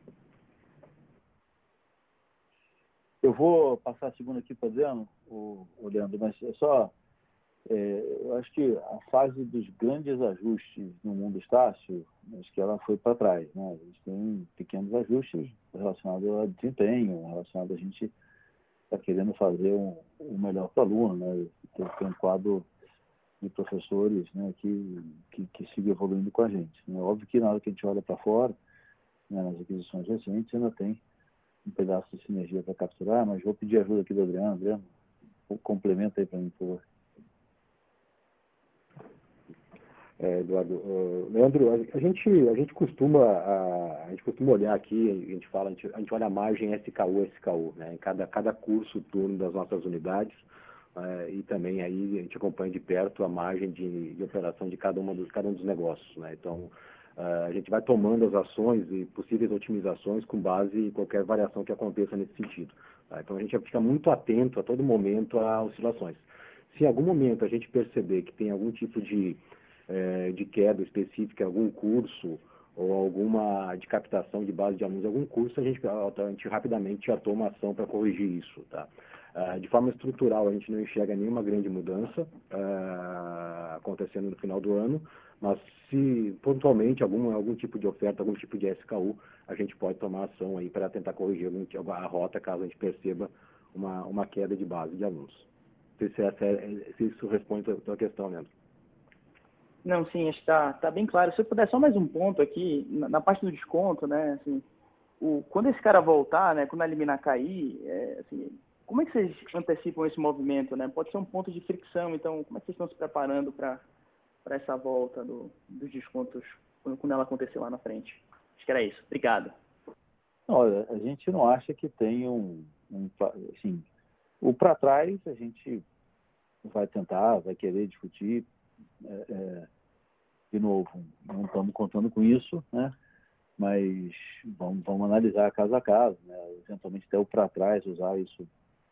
Speaker 2: Eu vou passar a segunda aqui para o Adriano, o Leandro, mas é só... É, eu acho que a fase dos grandes ajustes no mundo Estácio, acho que ela foi para trás, né? A gente tem pequenos ajustes relacionados ao desempenho, relacionados a gente estar tá querendo fazer um, o melhor para o aluno, né? Tem, tem um quadro de professores, né, que, que, que siga evoluindo com a gente. É óbvio que na hora que a gente olha para fora, né, nas aquisições recentes, ainda tem um pedaço de sinergia para capturar, mas vou pedir ajuda aqui do Adriano. Adriano, complementa aí para mim, por favor.
Speaker 4: É, Eduardo, uh, Leandro, a, a gente a gente costuma a, a gente costuma olhar aqui, a gente fala, a gente, a gente olha a margem S K U S K U, né, em cada cada curso turno das nossas unidades, uh, e também aí a gente acompanha de perto a margem de, de operação de cada uma dos cada um dos negócios, né. Então uh, a gente vai tomando as ações e possíveis otimizações com base em qualquer variação que aconteça nesse sentido. Tá? Então a gente fica muito atento a todo momento a oscilações. Se em algum momento a gente perceber que tem algum tipo de É, de queda específica em algum curso ou alguma de captação de base de alunos em algum curso, a gente, a gente rapidamente já toma ação para corrigir isso. Tá? Uh, de forma estrutural, a gente não enxerga nenhuma grande mudança uh, acontecendo no final do ano, mas se pontualmente algum, algum tipo de oferta, algum tipo de S K U, a gente pode tomar ação aí para tentar corrigir algum, a rota, caso a gente perceba uma, uma queda de base de alunos. Não sei se, essa é, se isso responde a tua questão, Leandro.
Speaker 8: Não, sim, está tá bem claro. Se eu puder só mais um ponto aqui, na, na parte do desconto, né, assim, o, quando esse cara voltar, né, quando a liminar cair, é, assim, como é que vocês antecipam esse movimento, né? Pode ser um ponto de fricção, então como é que vocês estão se preparando para para essa volta do, dos descontos quando, quando ela acontecer lá na frente? Acho que era isso. Obrigado.
Speaker 2: Olha, a gente não acha que tem um, um assim, o para trás a gente vai tentar, vai querer discutir, é, é, de novo, não estamos contando com isso, né? Mas vamos, vamos analisar caso a caso, né? Eventualmente até o para trás, usar isso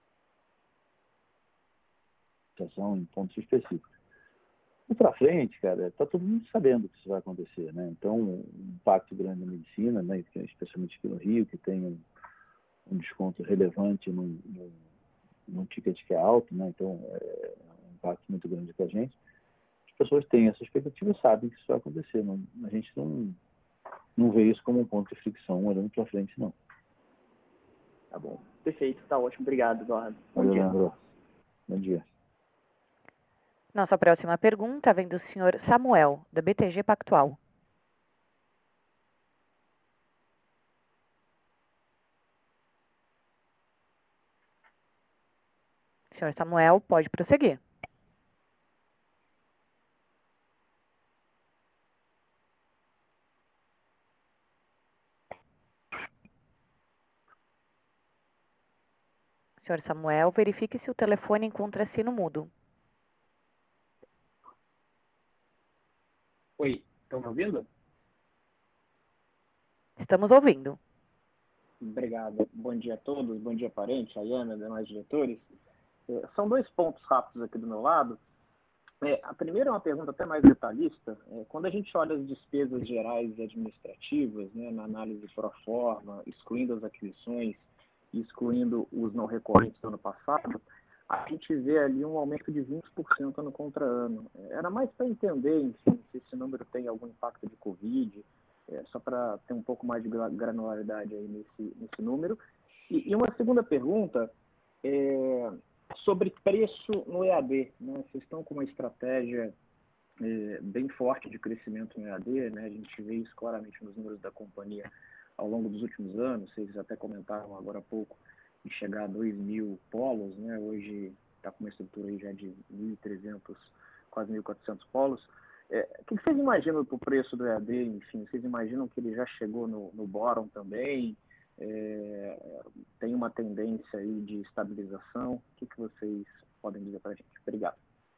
Speaker 2: em pontos específicos. E para frente, cara, está todo mundo sabendo que isso vai acontecer, né? Então, um impacto grande na medicina, né? Especialmente aqui no Rio, que tem um, um desconto relevante num, num, num ticket que é alto, né? Então, é um impacto muito grande para a gente. As pessoas têm essa expectativa e sabem que isso vai acontecer. Não, a gente não, não vê isso como um ponto de fricção olhando para frente, não.
Speaker 8: Tá bom. Perfeito. Tá ótimo. Obrigado, Eduardo. Bom
Speaker 2: Valeu,
Speaker 8: dia.
Speaker 2: Leandro. Bom dia.
Speaker 1: Nossa próxima pergunta vem do senhor Samuel, da B T G Pactual. Senhor Samuel, pode prosseguir. Senhor Samuel, verifique se o telefone encontra-se no mudo.
Speaker 10: Oi, estão me ouvindo?
Speaker 1: Estamos ouvindo.
Speaker 10: Obrigado. Bom dia a todos, bom dia parentes, Ayana, demais diretores. É, são dois pontos rápidos aqui do meu lado. É, a primeira é uma pergunta até mais detalhista. É, quando a gente olha as despesas gerais e administrativas, né, na análise pro forma, excluindo as aquisições e excluindo os não recorrentes do ano passado, a gente vê ali um aumento de vinte por cento ano contra ano. Era mais para entender, enfim, se esse número tem algum impacto de Covid, é, só para ter um pouco mais de granularidade aí nesse, nesse número. E, e uma segunda pergunta é sobre preço no E A D. Né? Vocês estão com uma estratégia é, bem forte de crescimento no E A D, né? A gente vê isso claramente nos números da companhia ao longo dos últimos anos. Vocês até comentaram agora há pouco de chegar a dois mil polos, né? Hoje está com uma estrutura aí já de mil e trezentos, quase mil e quatrocentos polos. É, o que vocês imaginam para o preço do E A D? Enfim, vocês imaginam que ele já chegou no, no bottom também? É, tem uma tendência aí de estabilização? O que, que vocês podem dizer para a gente? Obrigado.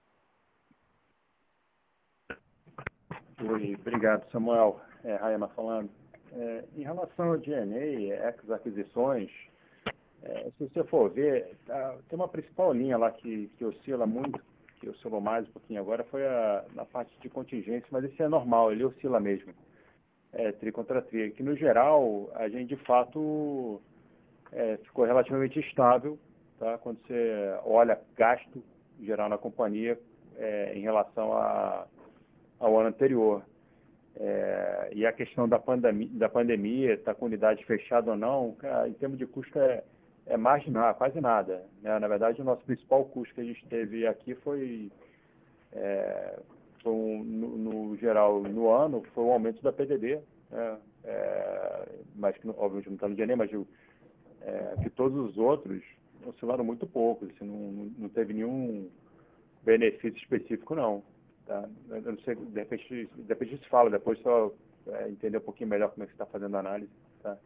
Speaker 3: Oi, obrigado, Samuel. É, Rayama falando. É, em relação ao G N A, ex aquisições, é, se você for ver, tá, tem uma principal linha lá que, que oscila muito, que oscilou mais um pouquinho agora, foi a, na parte de contingência, mas isso é normal, ele oscila mesmo. É, tri contra tri, que no geral a gente de fato é, ficou relativamente estável, tá? Quando você olha gasto geral na companhia é, em relação a, ao ano anterior. É, e a questão da pandemia, da pandemia, está com unidade fechada ou não, cara, em termos de custo é, é marginal, quase nada. Né? Na verdade, o nosso principal custo que a gente teve aqui foi, é, foi um, no, no geral, no ano, foi o aumento da P D D, né? É, mas que, obviamente, não está no G N A, mas é, que todos os outros oscilaram muito pouco, assim, não, não teve nenhum benefício específico, não. Tá? Eu não sei, de repente, de repente a gente fala, depois só é, entender um pouquinho melhor como é que você está fazendo a análise. Tá?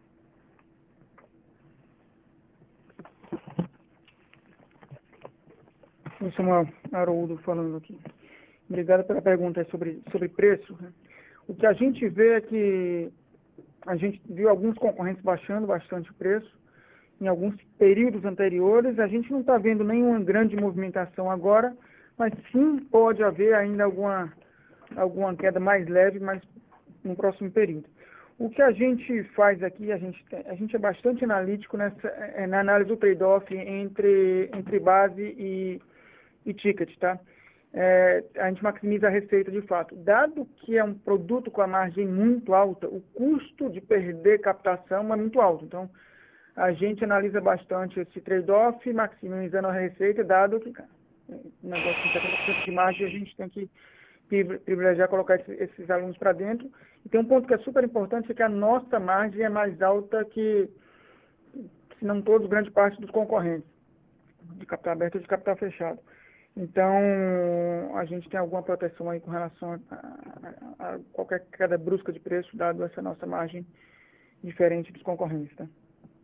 Speaker 5: Oi, Samuel, Haroldo falando aqui. Obrigado pela pergunta sobre, sobre preço. O que a gente vê é que a gente viu alguns concorrentes baixando bastante o preço. Em alguns períodos anteriores, a gente não está vendo nenhuma grande movimentação agora, mas sim pode haver ainda alguma, alguma queda mais leve, mas no próximo período. O que a gente faz aqui, a gente, tem, a gente é bastante analítico nessa, é, na análise do trade-off entre, entre base e, e ticket, tá? É, a gente maximiza a receita de fato. Dado que é um produto com a margem muito alta, o custo de perder captação é muito alto. Então, a gente analisa bastante esse trade-off, maximizando a receita, dado que um negócio de setenta por cento de margem, a gente tem que privilegiar colocar esses, esses alunos para dentro. E tem um ponto que é super importante, é que a nossa margem é mais alta que, se não todos, grande parte dos concorrentes, de capital aberto ou de capital fechado. Então, a gente tem alguma proteção aí com relação a, a, a qualquer queda brusca de preço, dado essa nossa margem diferente dos concorrentes, tá?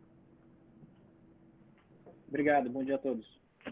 Speaker 10: Obrigado, bom dia a todos.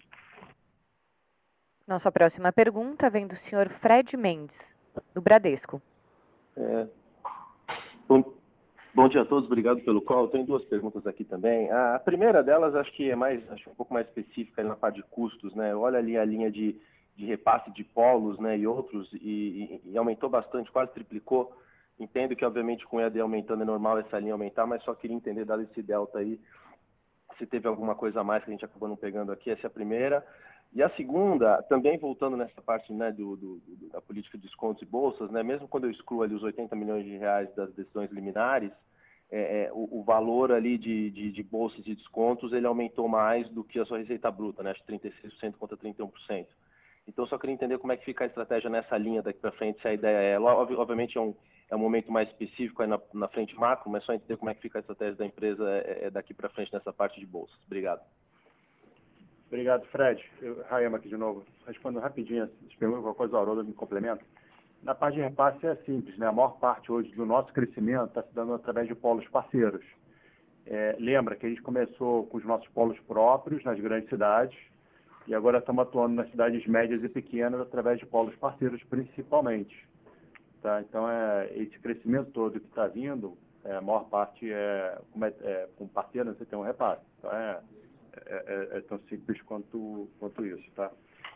Speaker 1: Nossa próxima pergunta vem do senhor Fred Mendes, do Bradesco.
Speaker 11: É, bom, bom dia a todos, obrigado pelo call. Tenho duas perguntas aqui também. A primeira delas acho que é mais, acho um pouco mais específica na parte de custos, né? Olha ali a linha de, de repasse de polos, né, e outros, e, e, e aumentou bastante, quase triplicou. Entendo que, obviamente, com o E A D aumentando é normal essa linha aumentar, mas só queria entender, dado esse delta aí, se teve alguma coisa a mais que a gente acabou não pegando aqui. Essa é a primeira. E a segunda, também voltando nessa parte, né, do, do, do, da política de descontos e bolsas, né, mesmo quando eu excluo ali os oitenta milhões de reais das decisões liminares, é, é, o, o valor ali de, de, de bolsas e descontos, ele aumentou mais do que a sua receita bruta, né, acho que trinta e seis por cento contra trinta e um por cento. Então, só queria entender como é que fica a estratégia nessa linha daqui para frente, se a ideia é, obviamente é um, é um momento mais específico aí na, na frente macro, mas só entender como é que fica a estratégia da empresa é, é daqui para frente nessa parte de bolsas. Obrigado.
Speaker 3: Obrigado, Fred. Rayama aqui de novo. Respondendo rapidinho, se pergunta qualquer coisa, o Haroldo me complementa. Na parte de repasse é simples, né? A maior parte hoje do nosso crescimento está se dando através de polos parceiros. É, lembra que a gente começou com os nossos polos próprios nas grandes cidades e agora estamos atuando nas cidades médias e pequenas através de polos parceiros principalmente. tá? Então, é, esse crescimento todo que está vindo, é, a maior parte é, como é, é com parceiro, você tem um repasse. Então, é, é, é, é tão simples quanto, quanto isso, tá?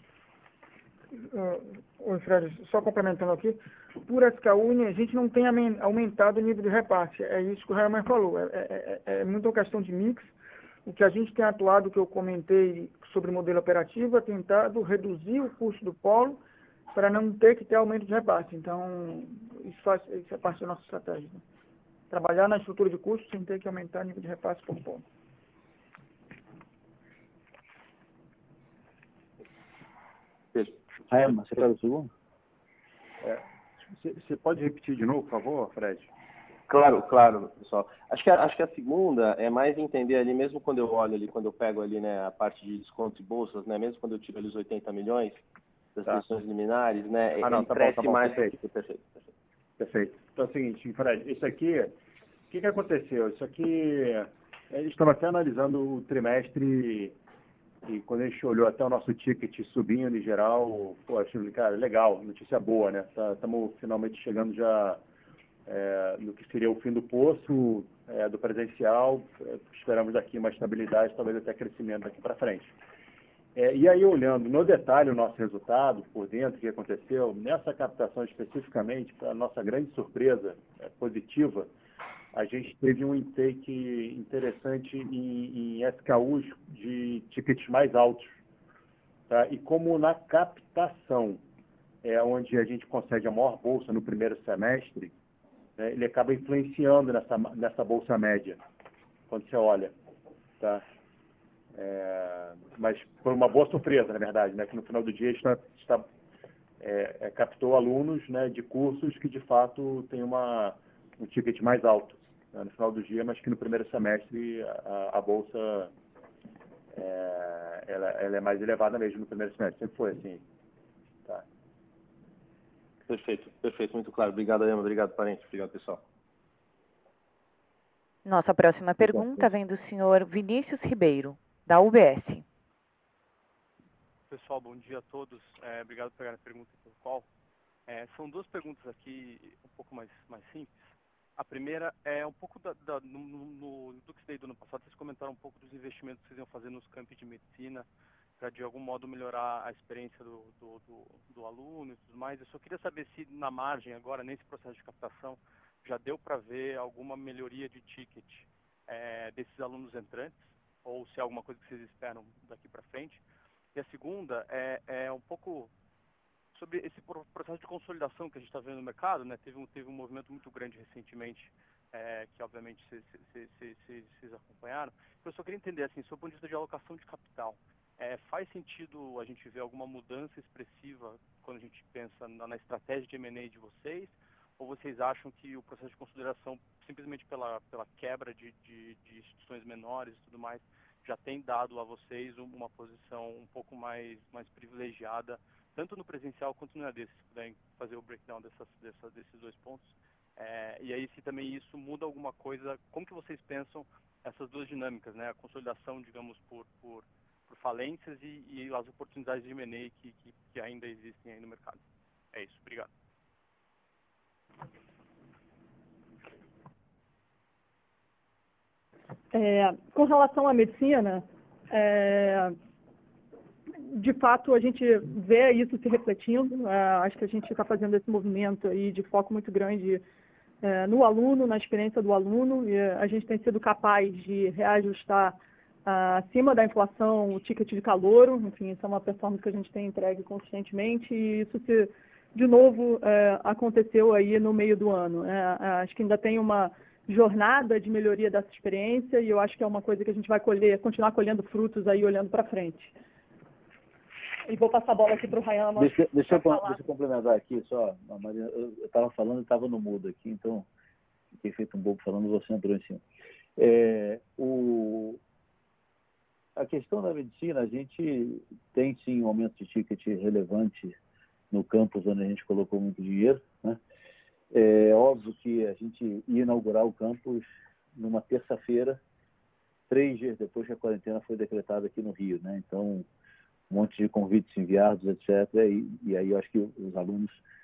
Speaker 5: Uh, Oi, Fred, só complementando aqui, por S K U, a gente não tem aumentado o nível de repasse, é isso que o Herman falou, é, é, é, é muito uma questão de mix. O que a gente tem atuado, que eu comentei sobre o modelo operativo, é tentado reduzir o custo do polo para não ter que ter aumento de repasse. Então, isso, faz, isso é parte da nossa estratégia, né? Trabalhar na estrutura de custos sem ter que aumentar o nível de repasse por polo.
Speaker 2: Herman, você quer o segundo?
Speaker 3: É, você, você pode repetir de novo, por favor, Fred?
Speaker 11: Claro, claro, pessoal. Acho que, a, acho que a segunda é mais entender ali, mesmo quando eu olho ali, quando eu pego ali, né, a parte de descontos e bolsas, né, mesmo quando eu tiro ali os oitenta milhões das
Speaker 3: Tá.
Speaker 11: decisões liminares, né,
Speaker 3: Ah, não,
Speaker 11: ele
Speaker 3: tá bom,
Speaker 11: cresce
Speaker 3: tá bom,
Speaker 11: mais...
Speaker 3: perfeito.
Speaker 11: Perfeito, perfeito.
Speaker 3: Perfeito. Então é o seguinte, Fred, isso aqui, o que, que aconteceu? Isso aqui, eles estavam até analisando o trimestre e quando a gente olhou até o nosso ticket subindo em geral, pô, achei, cara, legal, notícia boa, né? Estamos finalmente chegando já é, no que seria o fim do poço é, do presencial, é, esperamos daqui uma estabilidade, talvez até crescimento daqui para frente. É, e aí, olhando no detalhe o nosso resultado, por dentro, o que aconteceu, nessa captação especificamente, para a nossa grande surpresa é, positiva, a gente teve um intake interessante em, em S K Us de tickets mais altos. Tá? E como na captação é onde a gente consegue a maior bolsa no primeiro semestre, né, ele acaba influenciando nessa, nessa bolsa média, quando você olha. Tá? É, mas foi uma boa surpresa, na verdade, né, que no final do dia está, está, é, é, captou alunos, né, de cursos que, de fato, têm uma, um ticket mais alto, né, no final do dia, mas que no primeiro semestre a, a bolsa é, ela, ela é mais elevada mesmo no primeiro semestre. Sempre foi assim. Tá.
Speaker 11: Perfeito, perfeito, muito claro. Obrigado, Emma. Obrigado, parente. Obrigado, pessoal.
Speaker 1: Nossa próxima pergunta vem do senhor Vinícius Ribeiro, da U B S.
Speaker 12: Pessoal, bom dia a todos. É, obrigado por pegar a pergunta pelo qual. É, são duas perguntas aqui um pouco mais, mais simples. A primeira é um pouco da, da, no, no, do que do ano passado, vocês comentaram um pouco dos investimentos que vocês iam fazer nos campi de medicina para, de algum modo, melhorar a experiência do, do, do, do aluno e tudo mais. Eu só queria saber se, na margem, agora, nesse processo de captação, já deu para ver alguma melhoria de ticket é, desses alunos entrantes, ou se é alguma coisa que vocês esperam daqui para frente. E a segunda é, é um pouco sobre esse processo de consolidação que a gente está vendo no mercado, né? Teve um, teve um movimento muito grande recentemente, é, que obviamente vocês acompanharam. Eu só queria entender, assim, sob o ponto de vista de alocação de capital, é, faz sentido a gente ver alguma mudança expressiva quando a gente pensa na, na estratégia de M and A de vocês? Ou vocês acham que o processo de consolidação, simplesmente pela, pela quebra de, de, de instituições menores e tudo mais, já tem dado a vocês uma posição um pouco mais, mais privilegiada, tanto no presencial quanto no E A D, se puderem fazer o breakdown dessas, dessas, desses dois pontos. É, e aí, se também isso muda alguma coisa, como que vocês pensam essas duas dinâmicas, né? A consolidação, digamos, por, por, por falências e, e as oportunidades de M and A que, que, que ainda existem aí no mercado. É isso, obrigado.
Speaker 6: É, com relação à medicina, é, de fato a gente vê isso se refletindo. É, acho que a gente está fazendo esse movimento aí de foco muito grande é, no aluno, na experiência do aluno, e a gente tem sido capaz de reajustar ah, acima da inflação o ticket de calouro. Enfim, isso é uma performance que a gente tem entregue consistentemente, e isso se, de novo é, aconteceu aí no meio do ano. É, acho que ainda tem uma jornada de melhoria dessa experiência, e eu acho que é uma coisa que a gente vai colher, continuar colhendo frutos aí olhando para frente. E vou passar a bola aqui para o Ryan.
Speaker 2: Deixa, deixa, eu, deixa eu complementar aqui só, Maria, eu estava falando e estava no mudo aqui, então fiquei feito um pouco falando, você entrou em cima. É, o, a questão da medicina, a gente tem sim um aumento de ticket relevante no campus onde a gente colocou muito dinheiro, né? É óbvio que a gente ia inaugurar o campus numa terça-feira, três dias depois que a quarentena foi decretada aqui no Rio, né? Então, um monte de convites enviados, etcétera. E, e aí eu acho que os alunos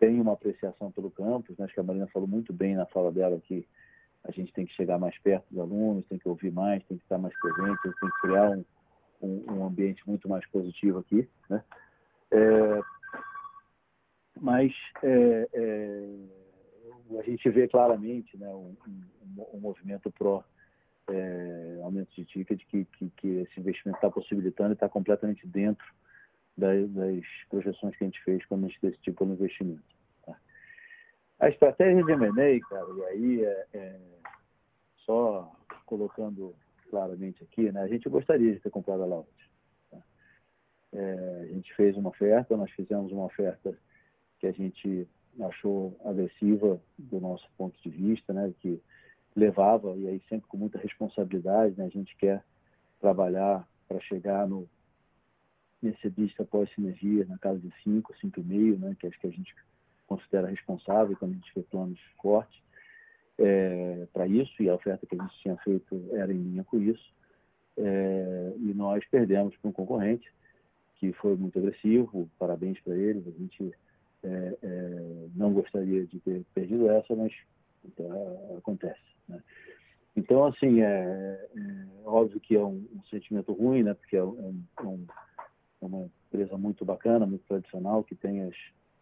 Speaker 2: tem uma apreciação pelo campus, né? Acho que a Marina falou muito bem na fala dela que a gente tem que chegar mais perto dos alunos, tem que ouvir mais, tem que estar mais presente, tem que criar um, um, um ambiente muito mais positivo aqui, né? É, mas é, é, a gente vê claramente, né, um, um, um movimento pró é, aumento de ticket que, que, que esse investimento está possibilitando e está completamente dentro das, das projeções que a gente fez quando a gente decidiu pelo investimento. Tá? A estratégia de M and A, cara, e aí é, é, só colocando claramente aqui, né, a gente gostaria de ter comprado a Laureate. Tá? É, a gente fez uma oferta, nós fizemos uma oferta que a gente achou agressiva do nosso ponto de vista, né, que levava, e aí sempre com muita responsabilidade, né, a gente quer trabalhar para chegar no, nesse EBITDA pós-sinergia na casa de cinco, cinco vírgula cinco, né, que acho que a gente considera responsável quando a gente vê planos fortes é, para isso, e a oferta que a gente tinha feito era em linha com isso, é, e nós perdemos para um concorrente que foi muito agressivo, parabéns para eles, a gente é, é, não gostaria de ter perdido essa, mas então, acontece, né? Então, assim, é, é óbvio que é um, um sentimento ruim, né? Porque é, um, é, um, é uma empresa muito bacana, muito tradicional, que tem as,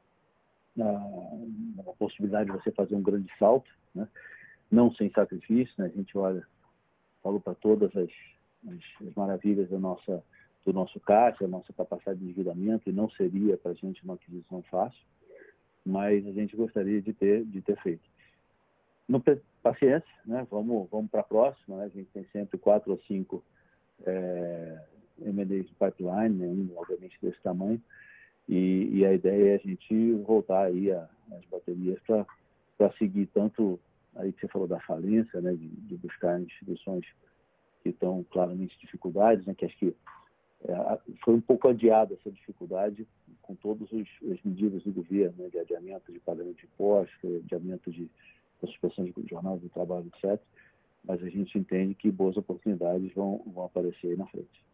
Speaker 2: a, a possibilidade de você fazer um grande salto, né? Não sem sacrifício, né? A gente olha, falou para todas as, as, as maravilhas da nossa, do nosso caixa, a nossa capacidade de endividamento, e não seria para a gente uma aquisição fácil, mas a gente gostaria de ter, de ter feito. No, paciência, né? Vamos, vamos para a próxima, né? A gente tem sempre quatro ou cinco é, M and As de pipeline, né? Um, obviamente, desse tamanho, e, e a ideia é a gente voltar aí a, as baterias para seguir tanto, aí que você falou da falência, né? De, de buscar instituições que estão claramente em dificuldades, né? Que acho que é, foi um pouco adiada essa dificuldade com todas as medidas do governo, né? De adiamento de pagamento de impostos, adiamento de a suspensão de jornal do trabalho, etcétera. Mas a gente entende que boas oportunidades vão, vão aparecer aí na frente.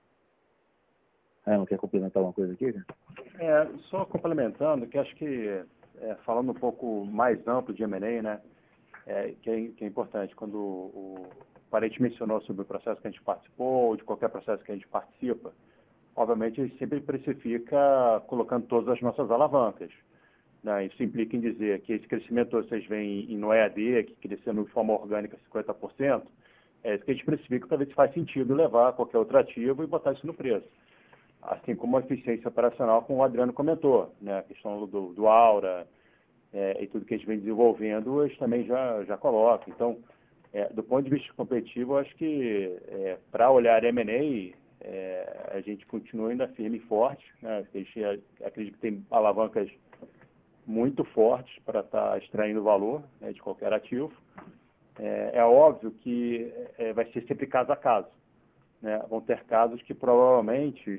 Speaker 2: Ah, não quer complementar uma coisa aqui?
Speaker 3: É, só complementando, que acho que, é, falando um pouco mais amplo de M and A, né, é, que, é, que é importante, quando o, o Parente mencionou sobre o processo que a gente participou, ou de qualquer processo que a gente participa, obviamente a gente sempre precifica colocando todas as nossas alavancas. Isso implica em dizer que esse crescimento vocês veem no E A D, que crescendo de forma orgânica cinquenta por cento, é isso que a gente precifica para ver se faz sentido levar qualquer outro ativo e botar isso no preço. Assim como a eficiência operacional, como o Adriano comentou, né? A questão do, do Aura é, e tudo que a gente vem desenvolvendo, a gente também já, já coloca. Então, é, do ponto de vista competitivo, eu acho que é, para olhar M and A, é, a gente continua ainda firme e forte, né? A gente acredita que tem alavancas muito fortes para estar tá extraindo valor, né, de qualquer ativo. É, é óbvio que é, vai ser sempre caso a caso, né? Vão ter casos que provavelmente,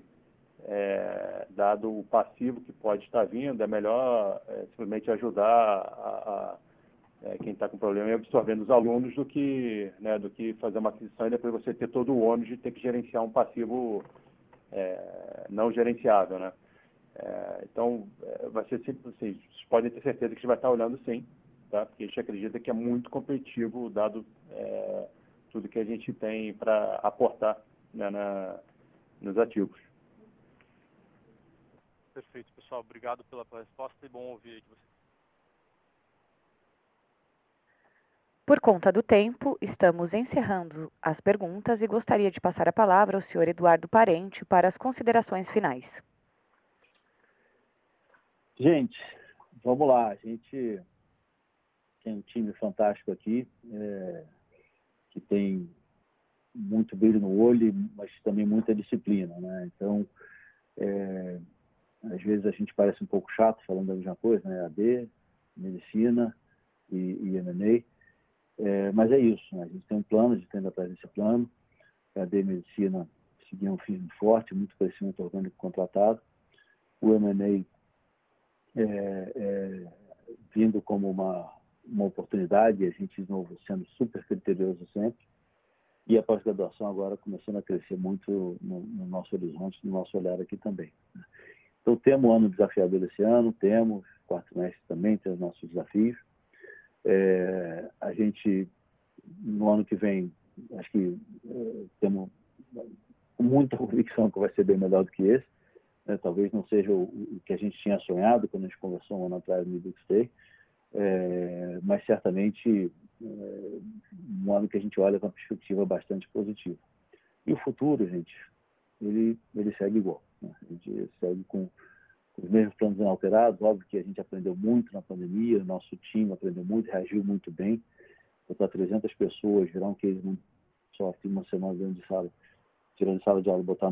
Speaker 3: é, dado o passivo que pode estar vindo, é melhor é, simplesmente ajudar a, a, é, quem está com problema e absorvendo os alunos do que, né, do que fazer uma aquisição e depois você ter todo o ônus de ter que gerenciar um passivo é, não gerenciável, né? É, então, é, vai ser sempre, assim, vocês podem ter certeza que a gente vai estar olhando sim, tá? Porque a gente acredita que é muito competitivo, dado é, tudo que a gente tem para aportar, né, na, nos ativos.
Speaker 12: Perfeito, pessoal. Obrigado pela, pela resposta e bom ouvir de vocês.
Speaker 1: Por conta do tempo, estamos encerrando as perguntas e gostaria de passar a palavra ao senhor Eduardo Parente para as considerações finais.
Speaker 2: Gente, vamos lá. A gente tem um time fantástico aqui, é, que tem muito brilho no olho, mas também muita disciplina, né? Então, é, às vezes a gente parece um pouco chato falando da mesma coisa, né? A D, medicina e, e M and A, é, mas é isso, né? A gente tem um plano, a gente tem atrás desse plano. A D, medicina, seguir um firme e forte, muito crescimento orgânico contratado. O M and A É, é, vindo como uma, uma oportunidade, e a gente, de novo, sendo super criterioso sempre, e a pós-graduação agora começando a crescer muito no, no nosso horizonte, no nosso olhar aqui também. Então, temos um ano desafiador esse ano, temos, quarto trimestre também tem os nossos desafios. É, a gente, no ano que vem, acho que é, temos muita convicção que vai ser bem melhor do que esse. Né? Talvez não seja o, o que a gente tinha sonhado quando a gente conversou um ano atrás no Edux Day, é, mas certamente é, um ano que a gente olha com uma perspectiva bastante positiva. E o futuro, gente, ele, ele segue igual. Né? A gente segue com os mesmos planos inalterados. Óbvio que a gente aprendeu muito na pandemia, o nosso time aprendeu muito, reagiu muito bem. Botar trezentas pessoas, virar um case no software, uma semana dentro de sala, tirando de sala de aula, botar...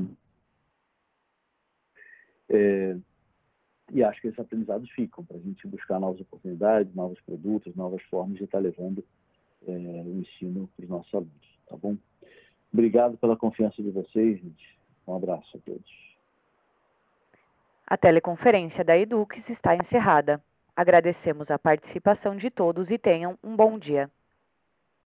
Speaker 2: É, e acho que esses aprendizados ficam para a gente buscar novas oportunidades, novos produtos, novas formas de estar levando é, o ensino para os nossos alunos, tá bom? Obrigado pela confiança de vocês, gente. Um abraço a todos.
Speaker 1: A teleconferência da Edux está encerrada. Agradecemos a participação de todos e tenham um bom dia.